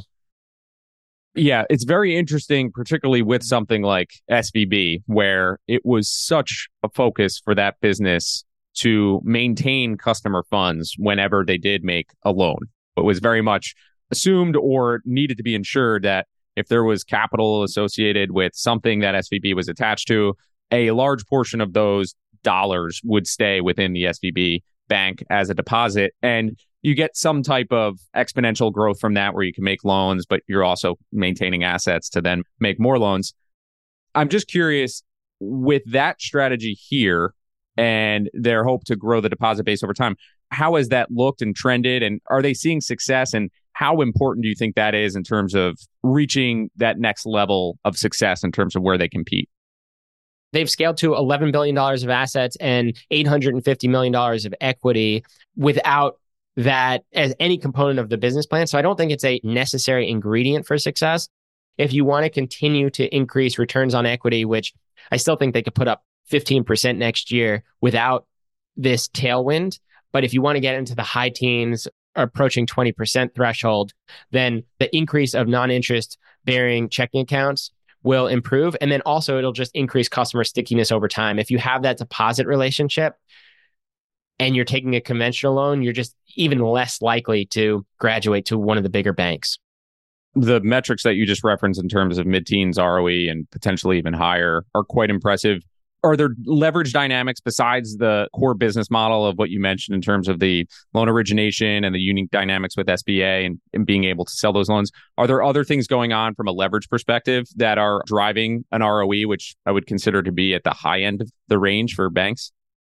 Yeah, it's very interesting, particularly with something like SVB, where it was such a focus for that business to maintain customer funds whenever they did make a loan. It was very much assumed or needed to be ensured that if there was capital associated with something that SVB was attached to, a large portion of those dollars would stay within the SVB bank as a deposit. And you get some type of exponential growth from that where you can make loans, but you're also maintaining assets to then make more loans. I'm just curious, with that strategy here and their hope to grow the deposit base over time, how has that looked and trended? And are they seeing success? And how important do you think that is in terms of reaching that next level of success in terms of where they compete? They've scaled to $11 billion of assets and $850 million of equity without that as any component of the business plan. So I don't think it's a necessary ingredient for success. If you want to continue to increase returns on equity, which I still think they could put up 15% next year without this tailwind. But if you want to get into the high teens, approaching 20% threshold, then the increase of non-interest bearing checking accounts will improve. And then also it'll just increase customer stickiness over time. If you have that deposit relationship, and you're taking a conventional loan, you're just even less likely to graduate to one of the bigger banks. The metrics that you just referenced in terms of mid-teens ROE and potentially even higher are quite impressive. Are there leverage dynamics besides the core business model of what you mentioned in terms of the loan origination and the unique dynamics with SBA and being able to sell those loans? Are there other things going on from a leverage perspective that are driving an ROE, which I would consider to be at the high end of the range for banks?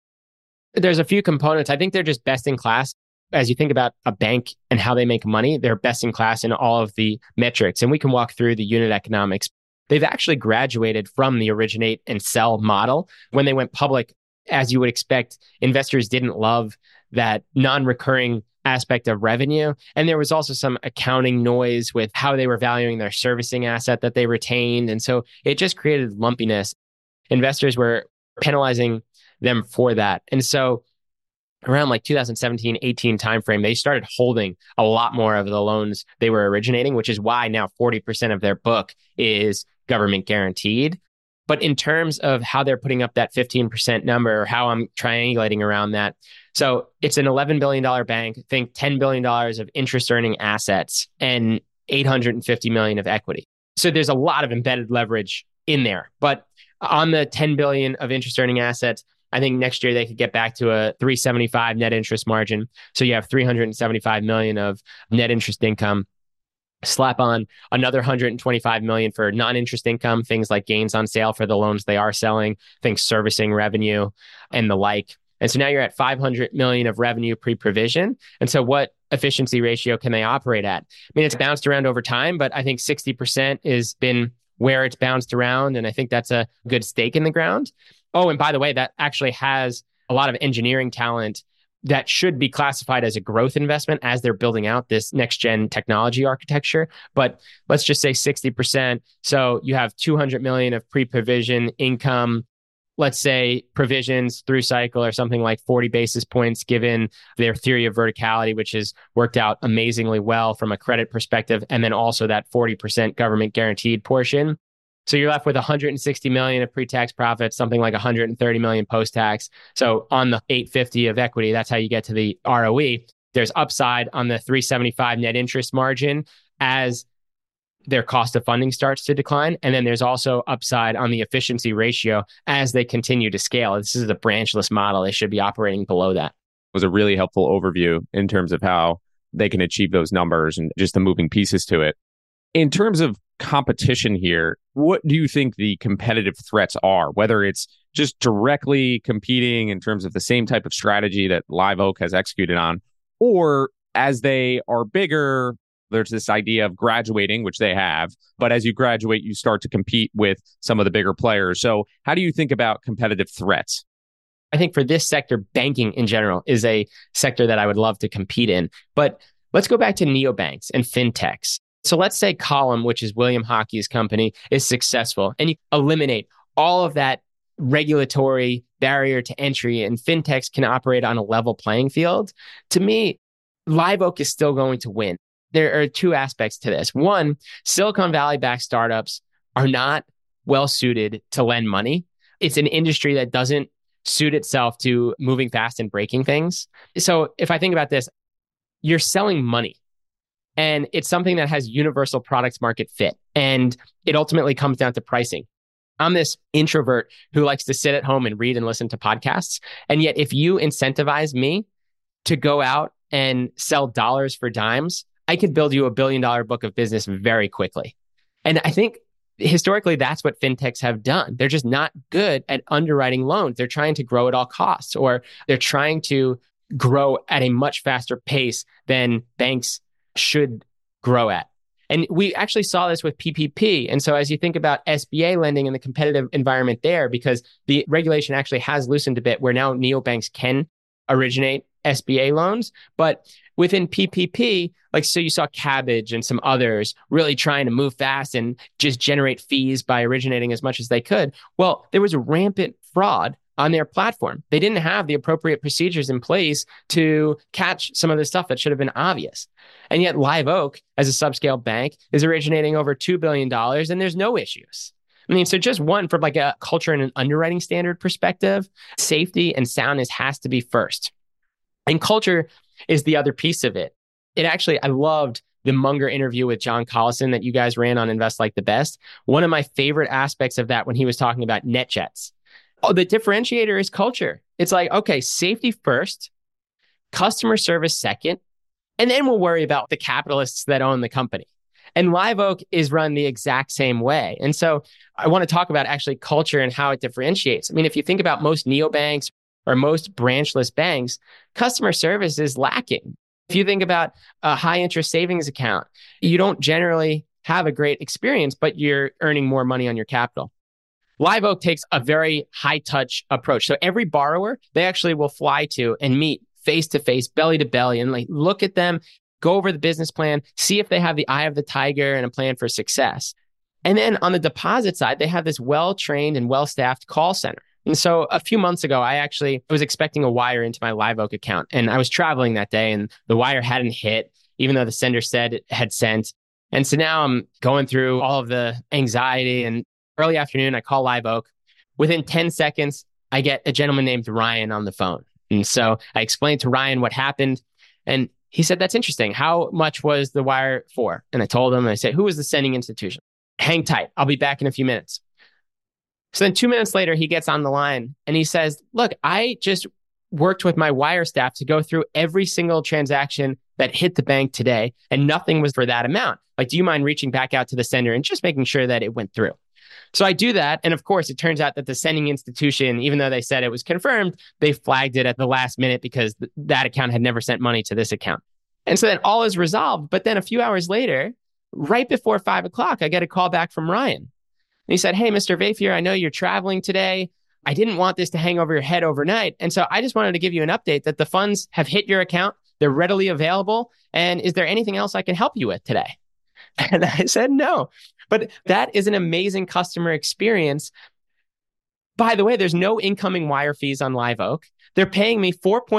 There's a few components. I think they're just best in class. As you think about a bank and how they make money, they're best in class in all of the metrics. And we can walk through the unit economics. They've actually graduated from the originate and sell model. When they went public, as you would expect, investors didn't love that non-recurring aspect of revenue. And there was also some accounting noise with how they were valuing their servicing asset that they retained. And so it just created lumpiness. Investors were penalizing them for that. And so around like 2017, 18 timeframe, they started holding a lot more of the loans they were originating, which is why now 40% of their book is government guaranteed. But in terms of how they're putting up that 15% number, or how I'm triangulating around that, so it's an $11 billion bank, think $10 billion of interest earning assets and $850 million of equity. So there's a lot of embedded leverage in there. But on the 10 billion of interest earning assets, I think next year they could get back to a 375 net interest margin. So you have 375 million of net interest income. Slap on another 125 million for non-interest income, things like gains on sale for the loans they are selling, things servicing revenue and the like. And so now you're at 500 million of revenue pre-provision. And so what efficiency ratio can they operate at? I mean, it's bounced around over time, but I think 60% has been where it's bounced around. And I think that's a good stake in the ground. Oh, and by the way, that actually has a lot of engineering talent that should be classified as a growth investment as they're building out this next gen technology architecture. But let's just say 60%. So you have 200 million of pre-provision income. Let's say provisions through cycle or something like 40 basis points, given their theory of verticality, which has worked out amazingly well from a credit perspective. And then also that 40% government guaranteed portion. So you're left with 160 million of pre-tax profits, something like 130 million post-tax. So on the 850 of equity, that's how you get to the ROE. There's upside on the 375 net interest margin as their cost of funding starts to decline. And then there's also upside on the efficiency ratio as they continue to scale. This is a branchless model. They should be operating below that. It was a really helpful overview in terms of how they can achieve those numbers and just the moving pieces to it. In terms of competition here, what do you think the competitive threats are? Whether it's just directly competing in terms of the same type of strategy that Live Oak has executed on, or as they are bigger, there's this idea of graduating, which they have, but as you graduate, you start to compete with some of the bigger players. So how do you think about competitive threats? I think for this sector, banking in general is a sector that I would love to compete in. But let's go back to neobanks and fintechs. So let's say Column, which is William Hockey's company, is successful and you eliminate all of that regulatory barrier to entry and fintechs can operate on a level playing field. To me, Live Oak is still going to win. There are two aspects to this. One, Silicon Valley-backed startups are not well suited to lend money. It's an industry that doesn't suit itself to moving fast and breaking things. So if I think about this, you're selling money. And it's something that has universal product market fit. And it ultimately comes down to pricing. I'm this introvert who likes to sit at home and read and listen to podcasts. And yet, if you incentivize me to go out and sell dollars for dimes, I could build you $1 billion book of business very quickly. And I think historically, that's what fintechs have done. They're just not good at underwriting loans. They're trying to grow at all costs, or they're trying to grow at a much faster pace than banks should grow at. And we actually saw this with PPP. And so as you think about SBA lending and the competitive environment there, because the regulation actually has loosened a bit where now neobanks can originate SBA loans, but within PPP, like, so you saw Kabbage and some others really trying to move fast and just generate fees by originating as much as they could. Well, there was rampant fraud on their platform. They didn't have the appropriate procedures in place to catch some of the stuff that should have been obvious. And yet Live Oak, as a subscale bank, is originating over $2 billion and there's no issues. I mean, so just one, from like a culture and an underwriting standard perspective, safety and soundness has to be first. And culture is the other piece of it. I loved the Munger interview with John Collison that you guys ran on Invest Like the Best. One of my favorite aspects of that when he was talking about NetJets. Oh, the differentiator is culture. It's like, okay, safety first, customer service second, and then we'll worry about the capitalists that own the company. And Live Oak is run the exact same way. And so I want to talk about actually culture and how it differentiates. I mean, if you think about most neobanks or most branchless banks, customer service is lacking. If you think about a high interest savings account, you don't generally have a great experience, but you're earning more money on your capital. Live Oak takes a very high touch approach. So every borrower, they actually will fly to and meet face to face, belly to belly, and like look at them, go over the business plan, see if they have the eye of the tiger and a plan for success. And then on the deposit side, they have this well-trained and well-staffed call center. And so a few months ago, I was expecting a wire into my Live Oak account, and I was traveling that day and the wire hadn't hit, even though the sender said it had sent. And so now I'm going through all of the anxiety, and early afternoon, I call Live Oak. Within 10 seconds, I get a gentleman named Ryan on the phone. And so I explained to Ryan what happened, and he said, "That's interesting. How much was the wire for?" And I told him, I said, "Who was the sending institution?" "Hang tight. I'll be back in a few minutes." So then 2 minutes later, he gets on the line and he says, "Look, I just worked with my wire staff to go through every single transaction that hit the bank today, and nothing was for that amount. Like, do you mind reaching back out to the sender and just making sure that it went through?" So I do that. And of course, it turns out that the sending institution, even though they said it was confirmed, they flagged it at the last minute because that account had never sent money to this account. And so then all is resolved. But then a few hours later, right before 5 o'clock, I get a call back from Ryan. And he said, "Hey, Mr. Vafier, I know you're traveling today. I didn't want this to hang over your head overnight. And so I just wanted to give you an update that the funds have hit your account. They're readily available. And is there anything else I can help you with today?" And I said, "No." But that is an amazing customer experience. By the way, there's no incoming wire fees on Live Oak. They're paying me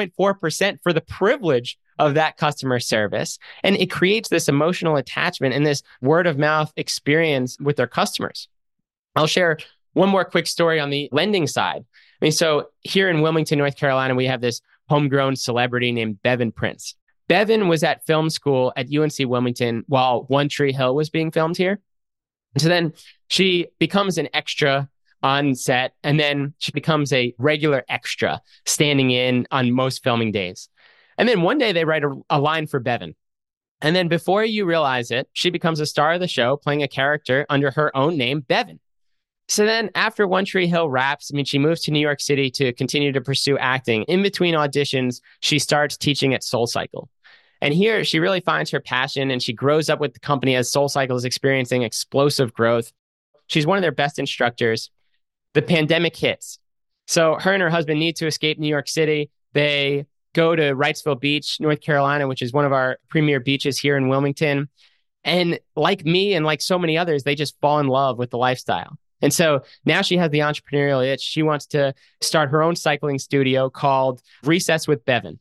4.4% for the privilege of that customer service. And it creates this emotional attachment and this word of mouth experience with their customers. I'll share one more quick story on the lending side. I mean, so here in Wilmington, North Carolina, we have this homegrown celebrity named Bevan Prince. Bevan was at film school at UNC Wilmington while One Tree Hill was being filmed here. So then she becomes an extra on set, and then she becomes a regular extra standing in on most filming days. And then one day they write a line for Bevan. And then before you realize it, she becomes a star of the show, playing a character under her own name, Bevan. So then after One Tree Hill wraps, I mean, she moves to New York City to continue to pursue acting. In between auditions, she starts teaching at SoulCycle. And here she really finds her passion, and she grows up with the company as SoulCycle is experiencing explosive growth. She's one of their best instructors. The pandemic hits. So her and her husband need to escape New York City. They go to Wrightsville Beach, North Carolina, which is one of our premier beaches here in Wilmington. And like me and like so many others, they just fall in love with the lifestyle. And so now she has the entrepreneurial itch. She wants to start her own cycling studio called Recess with Bevan.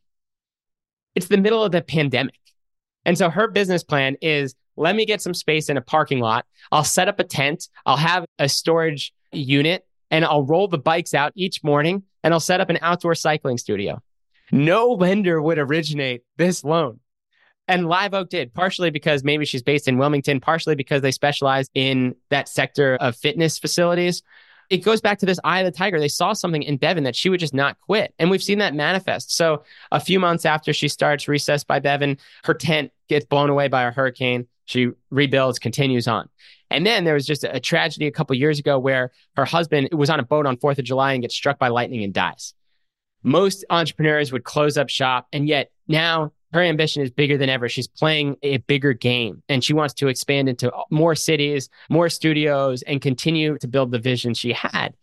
It's the middle of the pandemic. And so her business plan is, let me get some space in a parking lot. I'll set up a tent. I'll have a storage unit, and I'll roll the bikes out each morning, and I'll set up an outdoor cycling studio. No lender would originate this loan. And Live Oak did, partially because maybe she's based in Wilmington, partially because they specialize in that sector of fitness facilities. It goes back to this eye of the tiger. They saw something in Bevan that she would just not quit. And we've seen that manifest. So a few months after she starts Recess by Bevan, her tent gets blown away by a hurricane. She rebuilds, continues on. And then there was just a tragedy a couple of years ago where her husband was on a boat on 4th of July and gets struck by lightning and dies. Most entrepreneurs would close up shop, and yet now her ambition is bigger than ever. She's playing a bigger game, and she wants to expand into more cities, more studios, and continue to build the vision she had.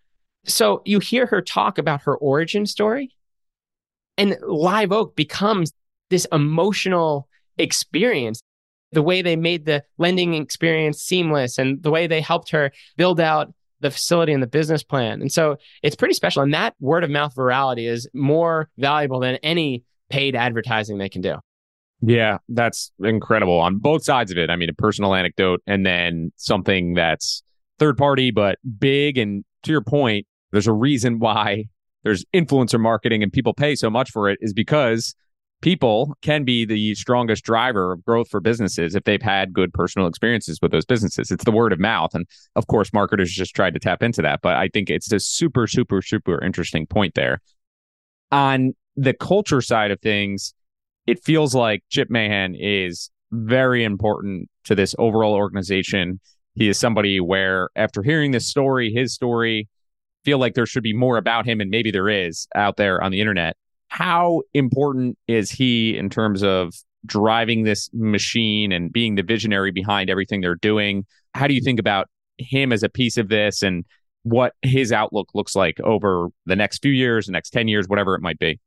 So you hear her talk about her origin story, and Live Oak becomes this emotional experience. The way they made the lending experience seamless, and the way they helped her build out the facility and the business plan. And so it's pretty special. And that word of mouth virality is more valuable than any paid advertising they can do. Yeah, that's incredible on both sides of it. I mean, a personal anecdote and then something that's third party, but big. And to your point, there's a reason why there's influencer marketing and people pay so much for it is because people can be the strongest driver of growth for businesses if they've had good personal experiences with those businesses. It's the word of mouth. And of course, marketers just tried to tap into that. But I think it's a super, super, super interesting point there. On the culture side of things, it feels like Chip Mahan is very important to this overall organization. He is somebody where, after hearing this story, his story, feel like there should be more about him, and maybe there is out there on the internet. How important is he in terms of driving this machine and being the visionary behind everything they're doing? How do you think about him as a piece of this and what his outlook looks like over the next few years, the next 10 years, whatever it might be?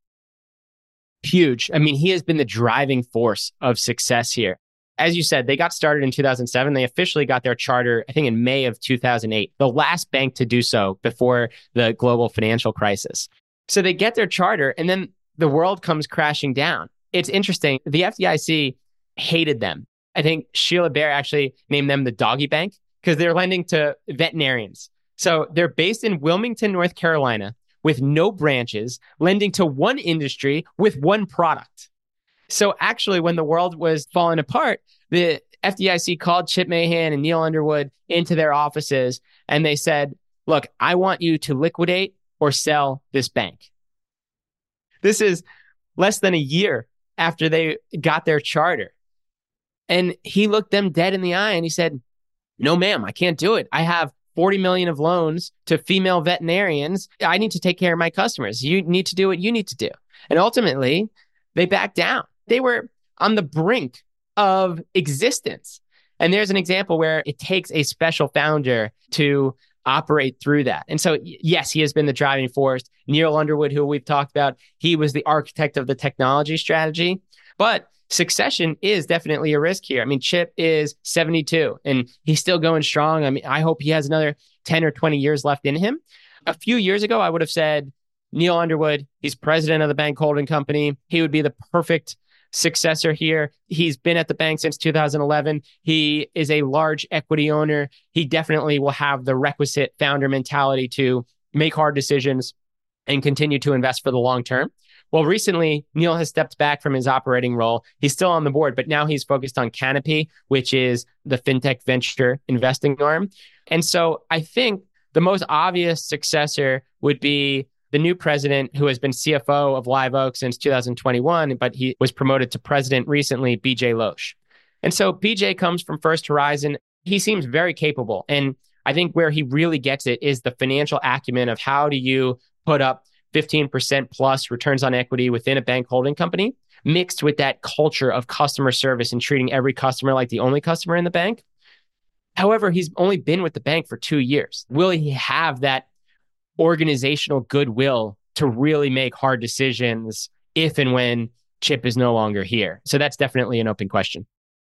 Huge. I mean, he has been the driving force of success here. As you said, they got started in 2007. They officially got their charter, I think, in May of 2008, the last bank to do so before the global financial crisis. So they get their charter, and then the world comes crashing down. It's interesting. The FDIC hated them. I think Sheila Bair actually named them the doggy bank because they're lending to veterinarians. So they're based in Wilmington, North Carolina, with no branches, lending to one industry with one product. So actually, when the world was falling apart, the FDIC called Chip Mahan and Neil Underwood into their offices, and they said, look, I want you to liquidate or sell this bank. This is less than a year after they got their charter. And he looked them dead in the eye and he said, no, ma'am, I can't do it. I have 40 million of loans to female veterinarians. I need to take care of my customers. You need to do what you need to do. And ultimately, they backed down. They were on the brink of existence. And there's an example where it takes a special founder to operate through that. And so, yes, he has been the driving force. Neil Underwood, who we've talked about, he was the architect of the technology strategy. But succession is definitely a risk here. I mean, Chip is 72 and he's still going strong. I mean, I hope he has another 10 or 20 years left in him. A few years ago, I would have said Neil Underwood, he's president of the bank holding company. He would be the perfect successor here. He's been at the bank since 2011. He is a large equity owner. He definitely will have the requisite founder mentality to make hard decisions and continue to invest for the long term. Well, recently, Neil has stepped back from his operating role. He's still on the board, but now he's focused on Canopy, which is the fintech venture investing arm. And so I think the most obvious successor would be the new president, who has been CFO of Live Oak since 2021, but he was promoted to president recently, BJ Loesch. And so BJ comes from First Horizon. He seems very capable. And I think where he really gets it is the financial acumen of how do you put up 15% plus returns on equity within a bank holding company, mixed with that culture of customer service and treating every customer like the only customer in the bank. However, he's only been with the bank for 2 years. Will he have that organizational goodwill to really make hard decisions if and when Chip is no longer here? So that's definitely an open question.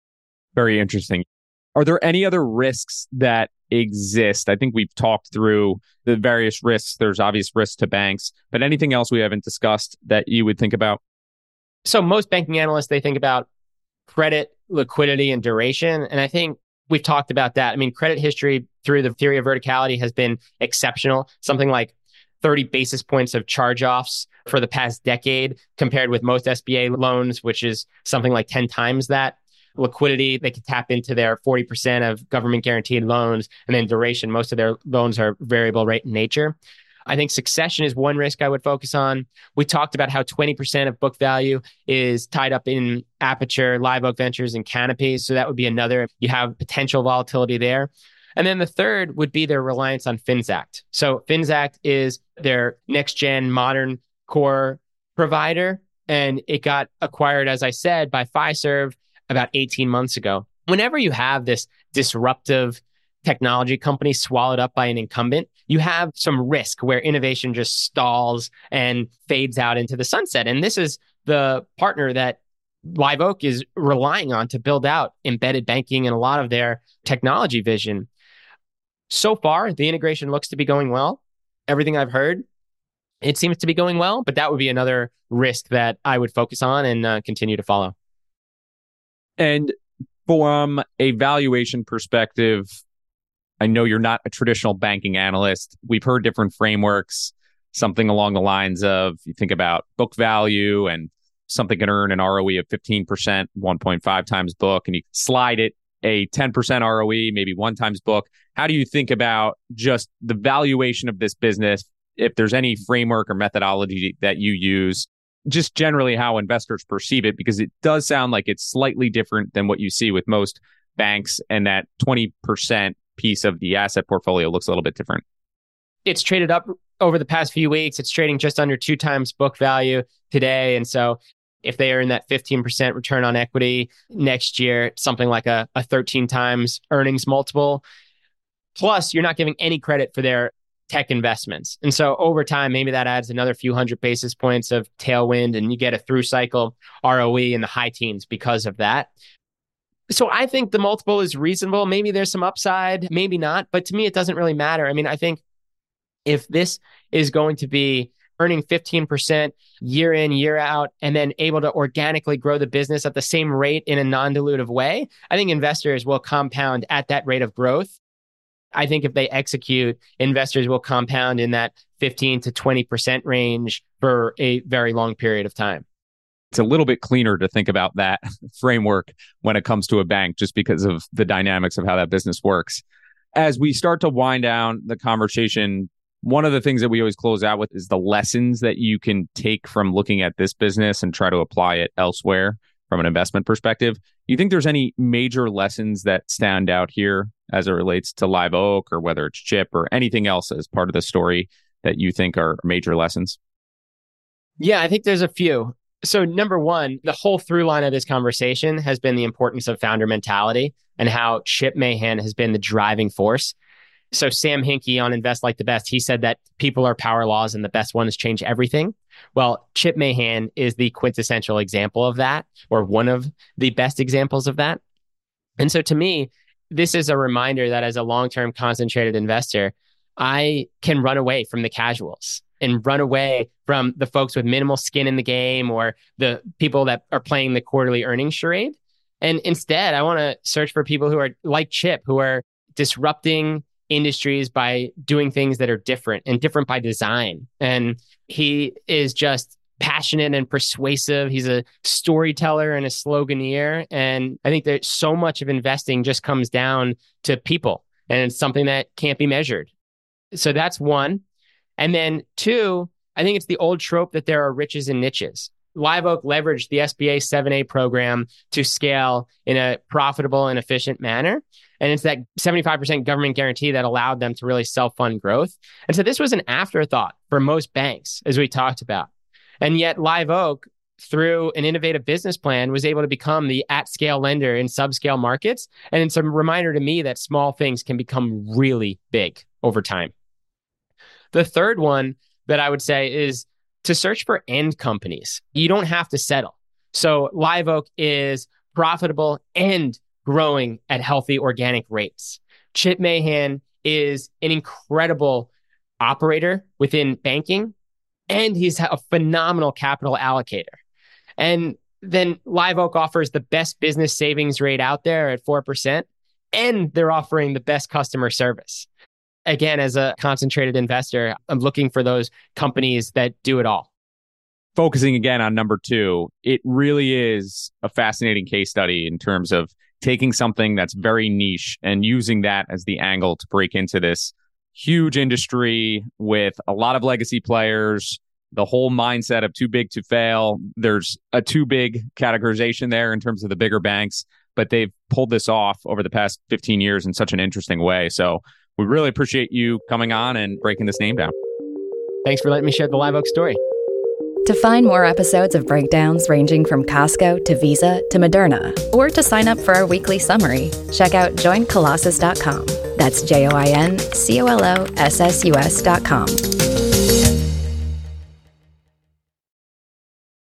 Very interesting. Are there any other risks that exist? I think we've talked through the various risks. There's obvious risks to banks, but anything else we haven't discussed that you would think about? So most banking analysts, they think about credit, liquidity, and duration. And I think we've talked about that. I mean, credit history through the theory of verticality has been exceptional. Something like 30 basis points of charge-offs for the past decade compared with most SBA loans, which is something like 10 times that. Liquidity, they can tap into their 40% of government guaranteed loans. And then duration, most of their loans are variable rate in nature. I think succession is one risk I would focus on. We talked about how 20% of book value is tied up in Aperture, Live Oak Ventures, and Canopy. So that would be another. You have potential volatility there. And then the third would be their reliance on Finxact. So Finxact is their next-gen modern core provider, and it got acquired, as I said, by Fiserv about 18 months ago. Whenever you have this disruptive technology company swallowed up by an incumbent, you have some risk where innovation just stalls and fades out into the sunset. And this is the partner that Live Oak is relying on to build out embedded banking and a lot of their technology vision. So far, the integration looks to be going well. Everything I've heard, it seems to be going well, but that would be another risk that I would focus on and continue to follow. And from a valuation perspective, I know you're not a traditional banking analyst. We've heard different frameworks. something along the lines of, you think about book value and something can earn an ROE of 15%, 1.5 times book, and you slide it a 10% ROE, maybe 1 times book. How do you think about just the valuation of this business? If there's any framework or methodology that you use, just generally how investors perceive it, because it does sound like it's slightly different than what you see with most banks, and that 20% piece of the asset portfolio looks a little bit different. It's traded up over the past few weeks. It's trading just under 2 times book value today. And so if they earn that 15% return on equity next year, something like a 13 times earnings multiple. Plus, you're not giving any credit for their tech investments. And so over time, maybe that adds another few hundred basis points of tailwind, and you get a through cycle ROE in the high teens because of that. So I think the multiple is reasonable. Maybe there's some upside, maybe not. But to me, it doesn't really matter. I mean, I think if this is going to be earning 15% year in, year out, and then able to organically grow the business at the same rate in a non-dilutive way, I think investors will compound at that rate of growth. I think if they execute, investors will compound in that 15 to 20% range for a very long period of time. It's a little bit cleaner to think about that framework when it comes to a bank, just because of the dynamics of how that business works. As we start to wind down the conversation, one of the things that we always close out with is the lessons that you can take from looking at this business and try to apply it elsewhere from an investment perspective. You think there's any major lessons that stand out here as it relates to Live Oak, or whether it's Chip or anything else as part of the story that you think are major lessons? Yeah, I think there's a few. So number one, the whole through line of this conversation has been the importance of founder mentality and how Chip Mahan has been the driving force. So Sam Hinkie on Invest Like the Best, he said that people are power laws and the best ones change everything. Well, Chip Mahan is the quintessential example of that, or one of the best examples of that. And so to me, this is a reminder that as a long-term concentrated investor, I can run away from the casuals and run away from the folks with minimal skin in the game, or the people that are playing the quarterly earnings charade. And instead, I want to search for people who are like Chip, who are disrupting industries by doing things that are different, and different by design. And he is just passionate and persuasive. He's a storyteller and a sloganeer. And I think that so much of investing just comes down to people, and it's something that can't be measured. So that's one. And then two, I think it's the old trope that there are riches and niches. Live Oak leveraged the SBA 7A program to scale in a profitable and efficient manner. And it's that 75% government guarantee that allowed them to really self-fund growth. And so this was an afterthought for most banks, as we talked about. And yet Live Oak, through an innovative business plan, was able to become the at-scale lender in subscale markets. And it's a reminder to me that small things can become really big over time. The third one that I would say is to search for end companies. You don't have to settle. So Live Oak is profitable and growing at healthy organic rates. Chip Mahan is an incredible operator within banking, and he's a phenomenal capital allocator. And then Live Oak offers the best business savings rate out there at 4%, and they're offering the best customer service. Again, as a concentrated investor, I'm looking for those companies that do it all. Focusing again on number two, it really is a fascinating case study in terms of taking something that's very niche and using that as the angle to break into this huge industry with a lot of legacy players, the whole mindset of too big to fail. There's a too big categorization there in terms of the bigger banks, but they've pulled this off over the past 15 years in such an interesting way. So we really appreciate you coming on and breaking this name down. Thanks for letting me share the Live Oak story. To find more episodes of breakdowns ranging from Costco to Visa to Moderna, or to sign up for our weekly summary, check out joincolossus.com. That's JoinColossus.com.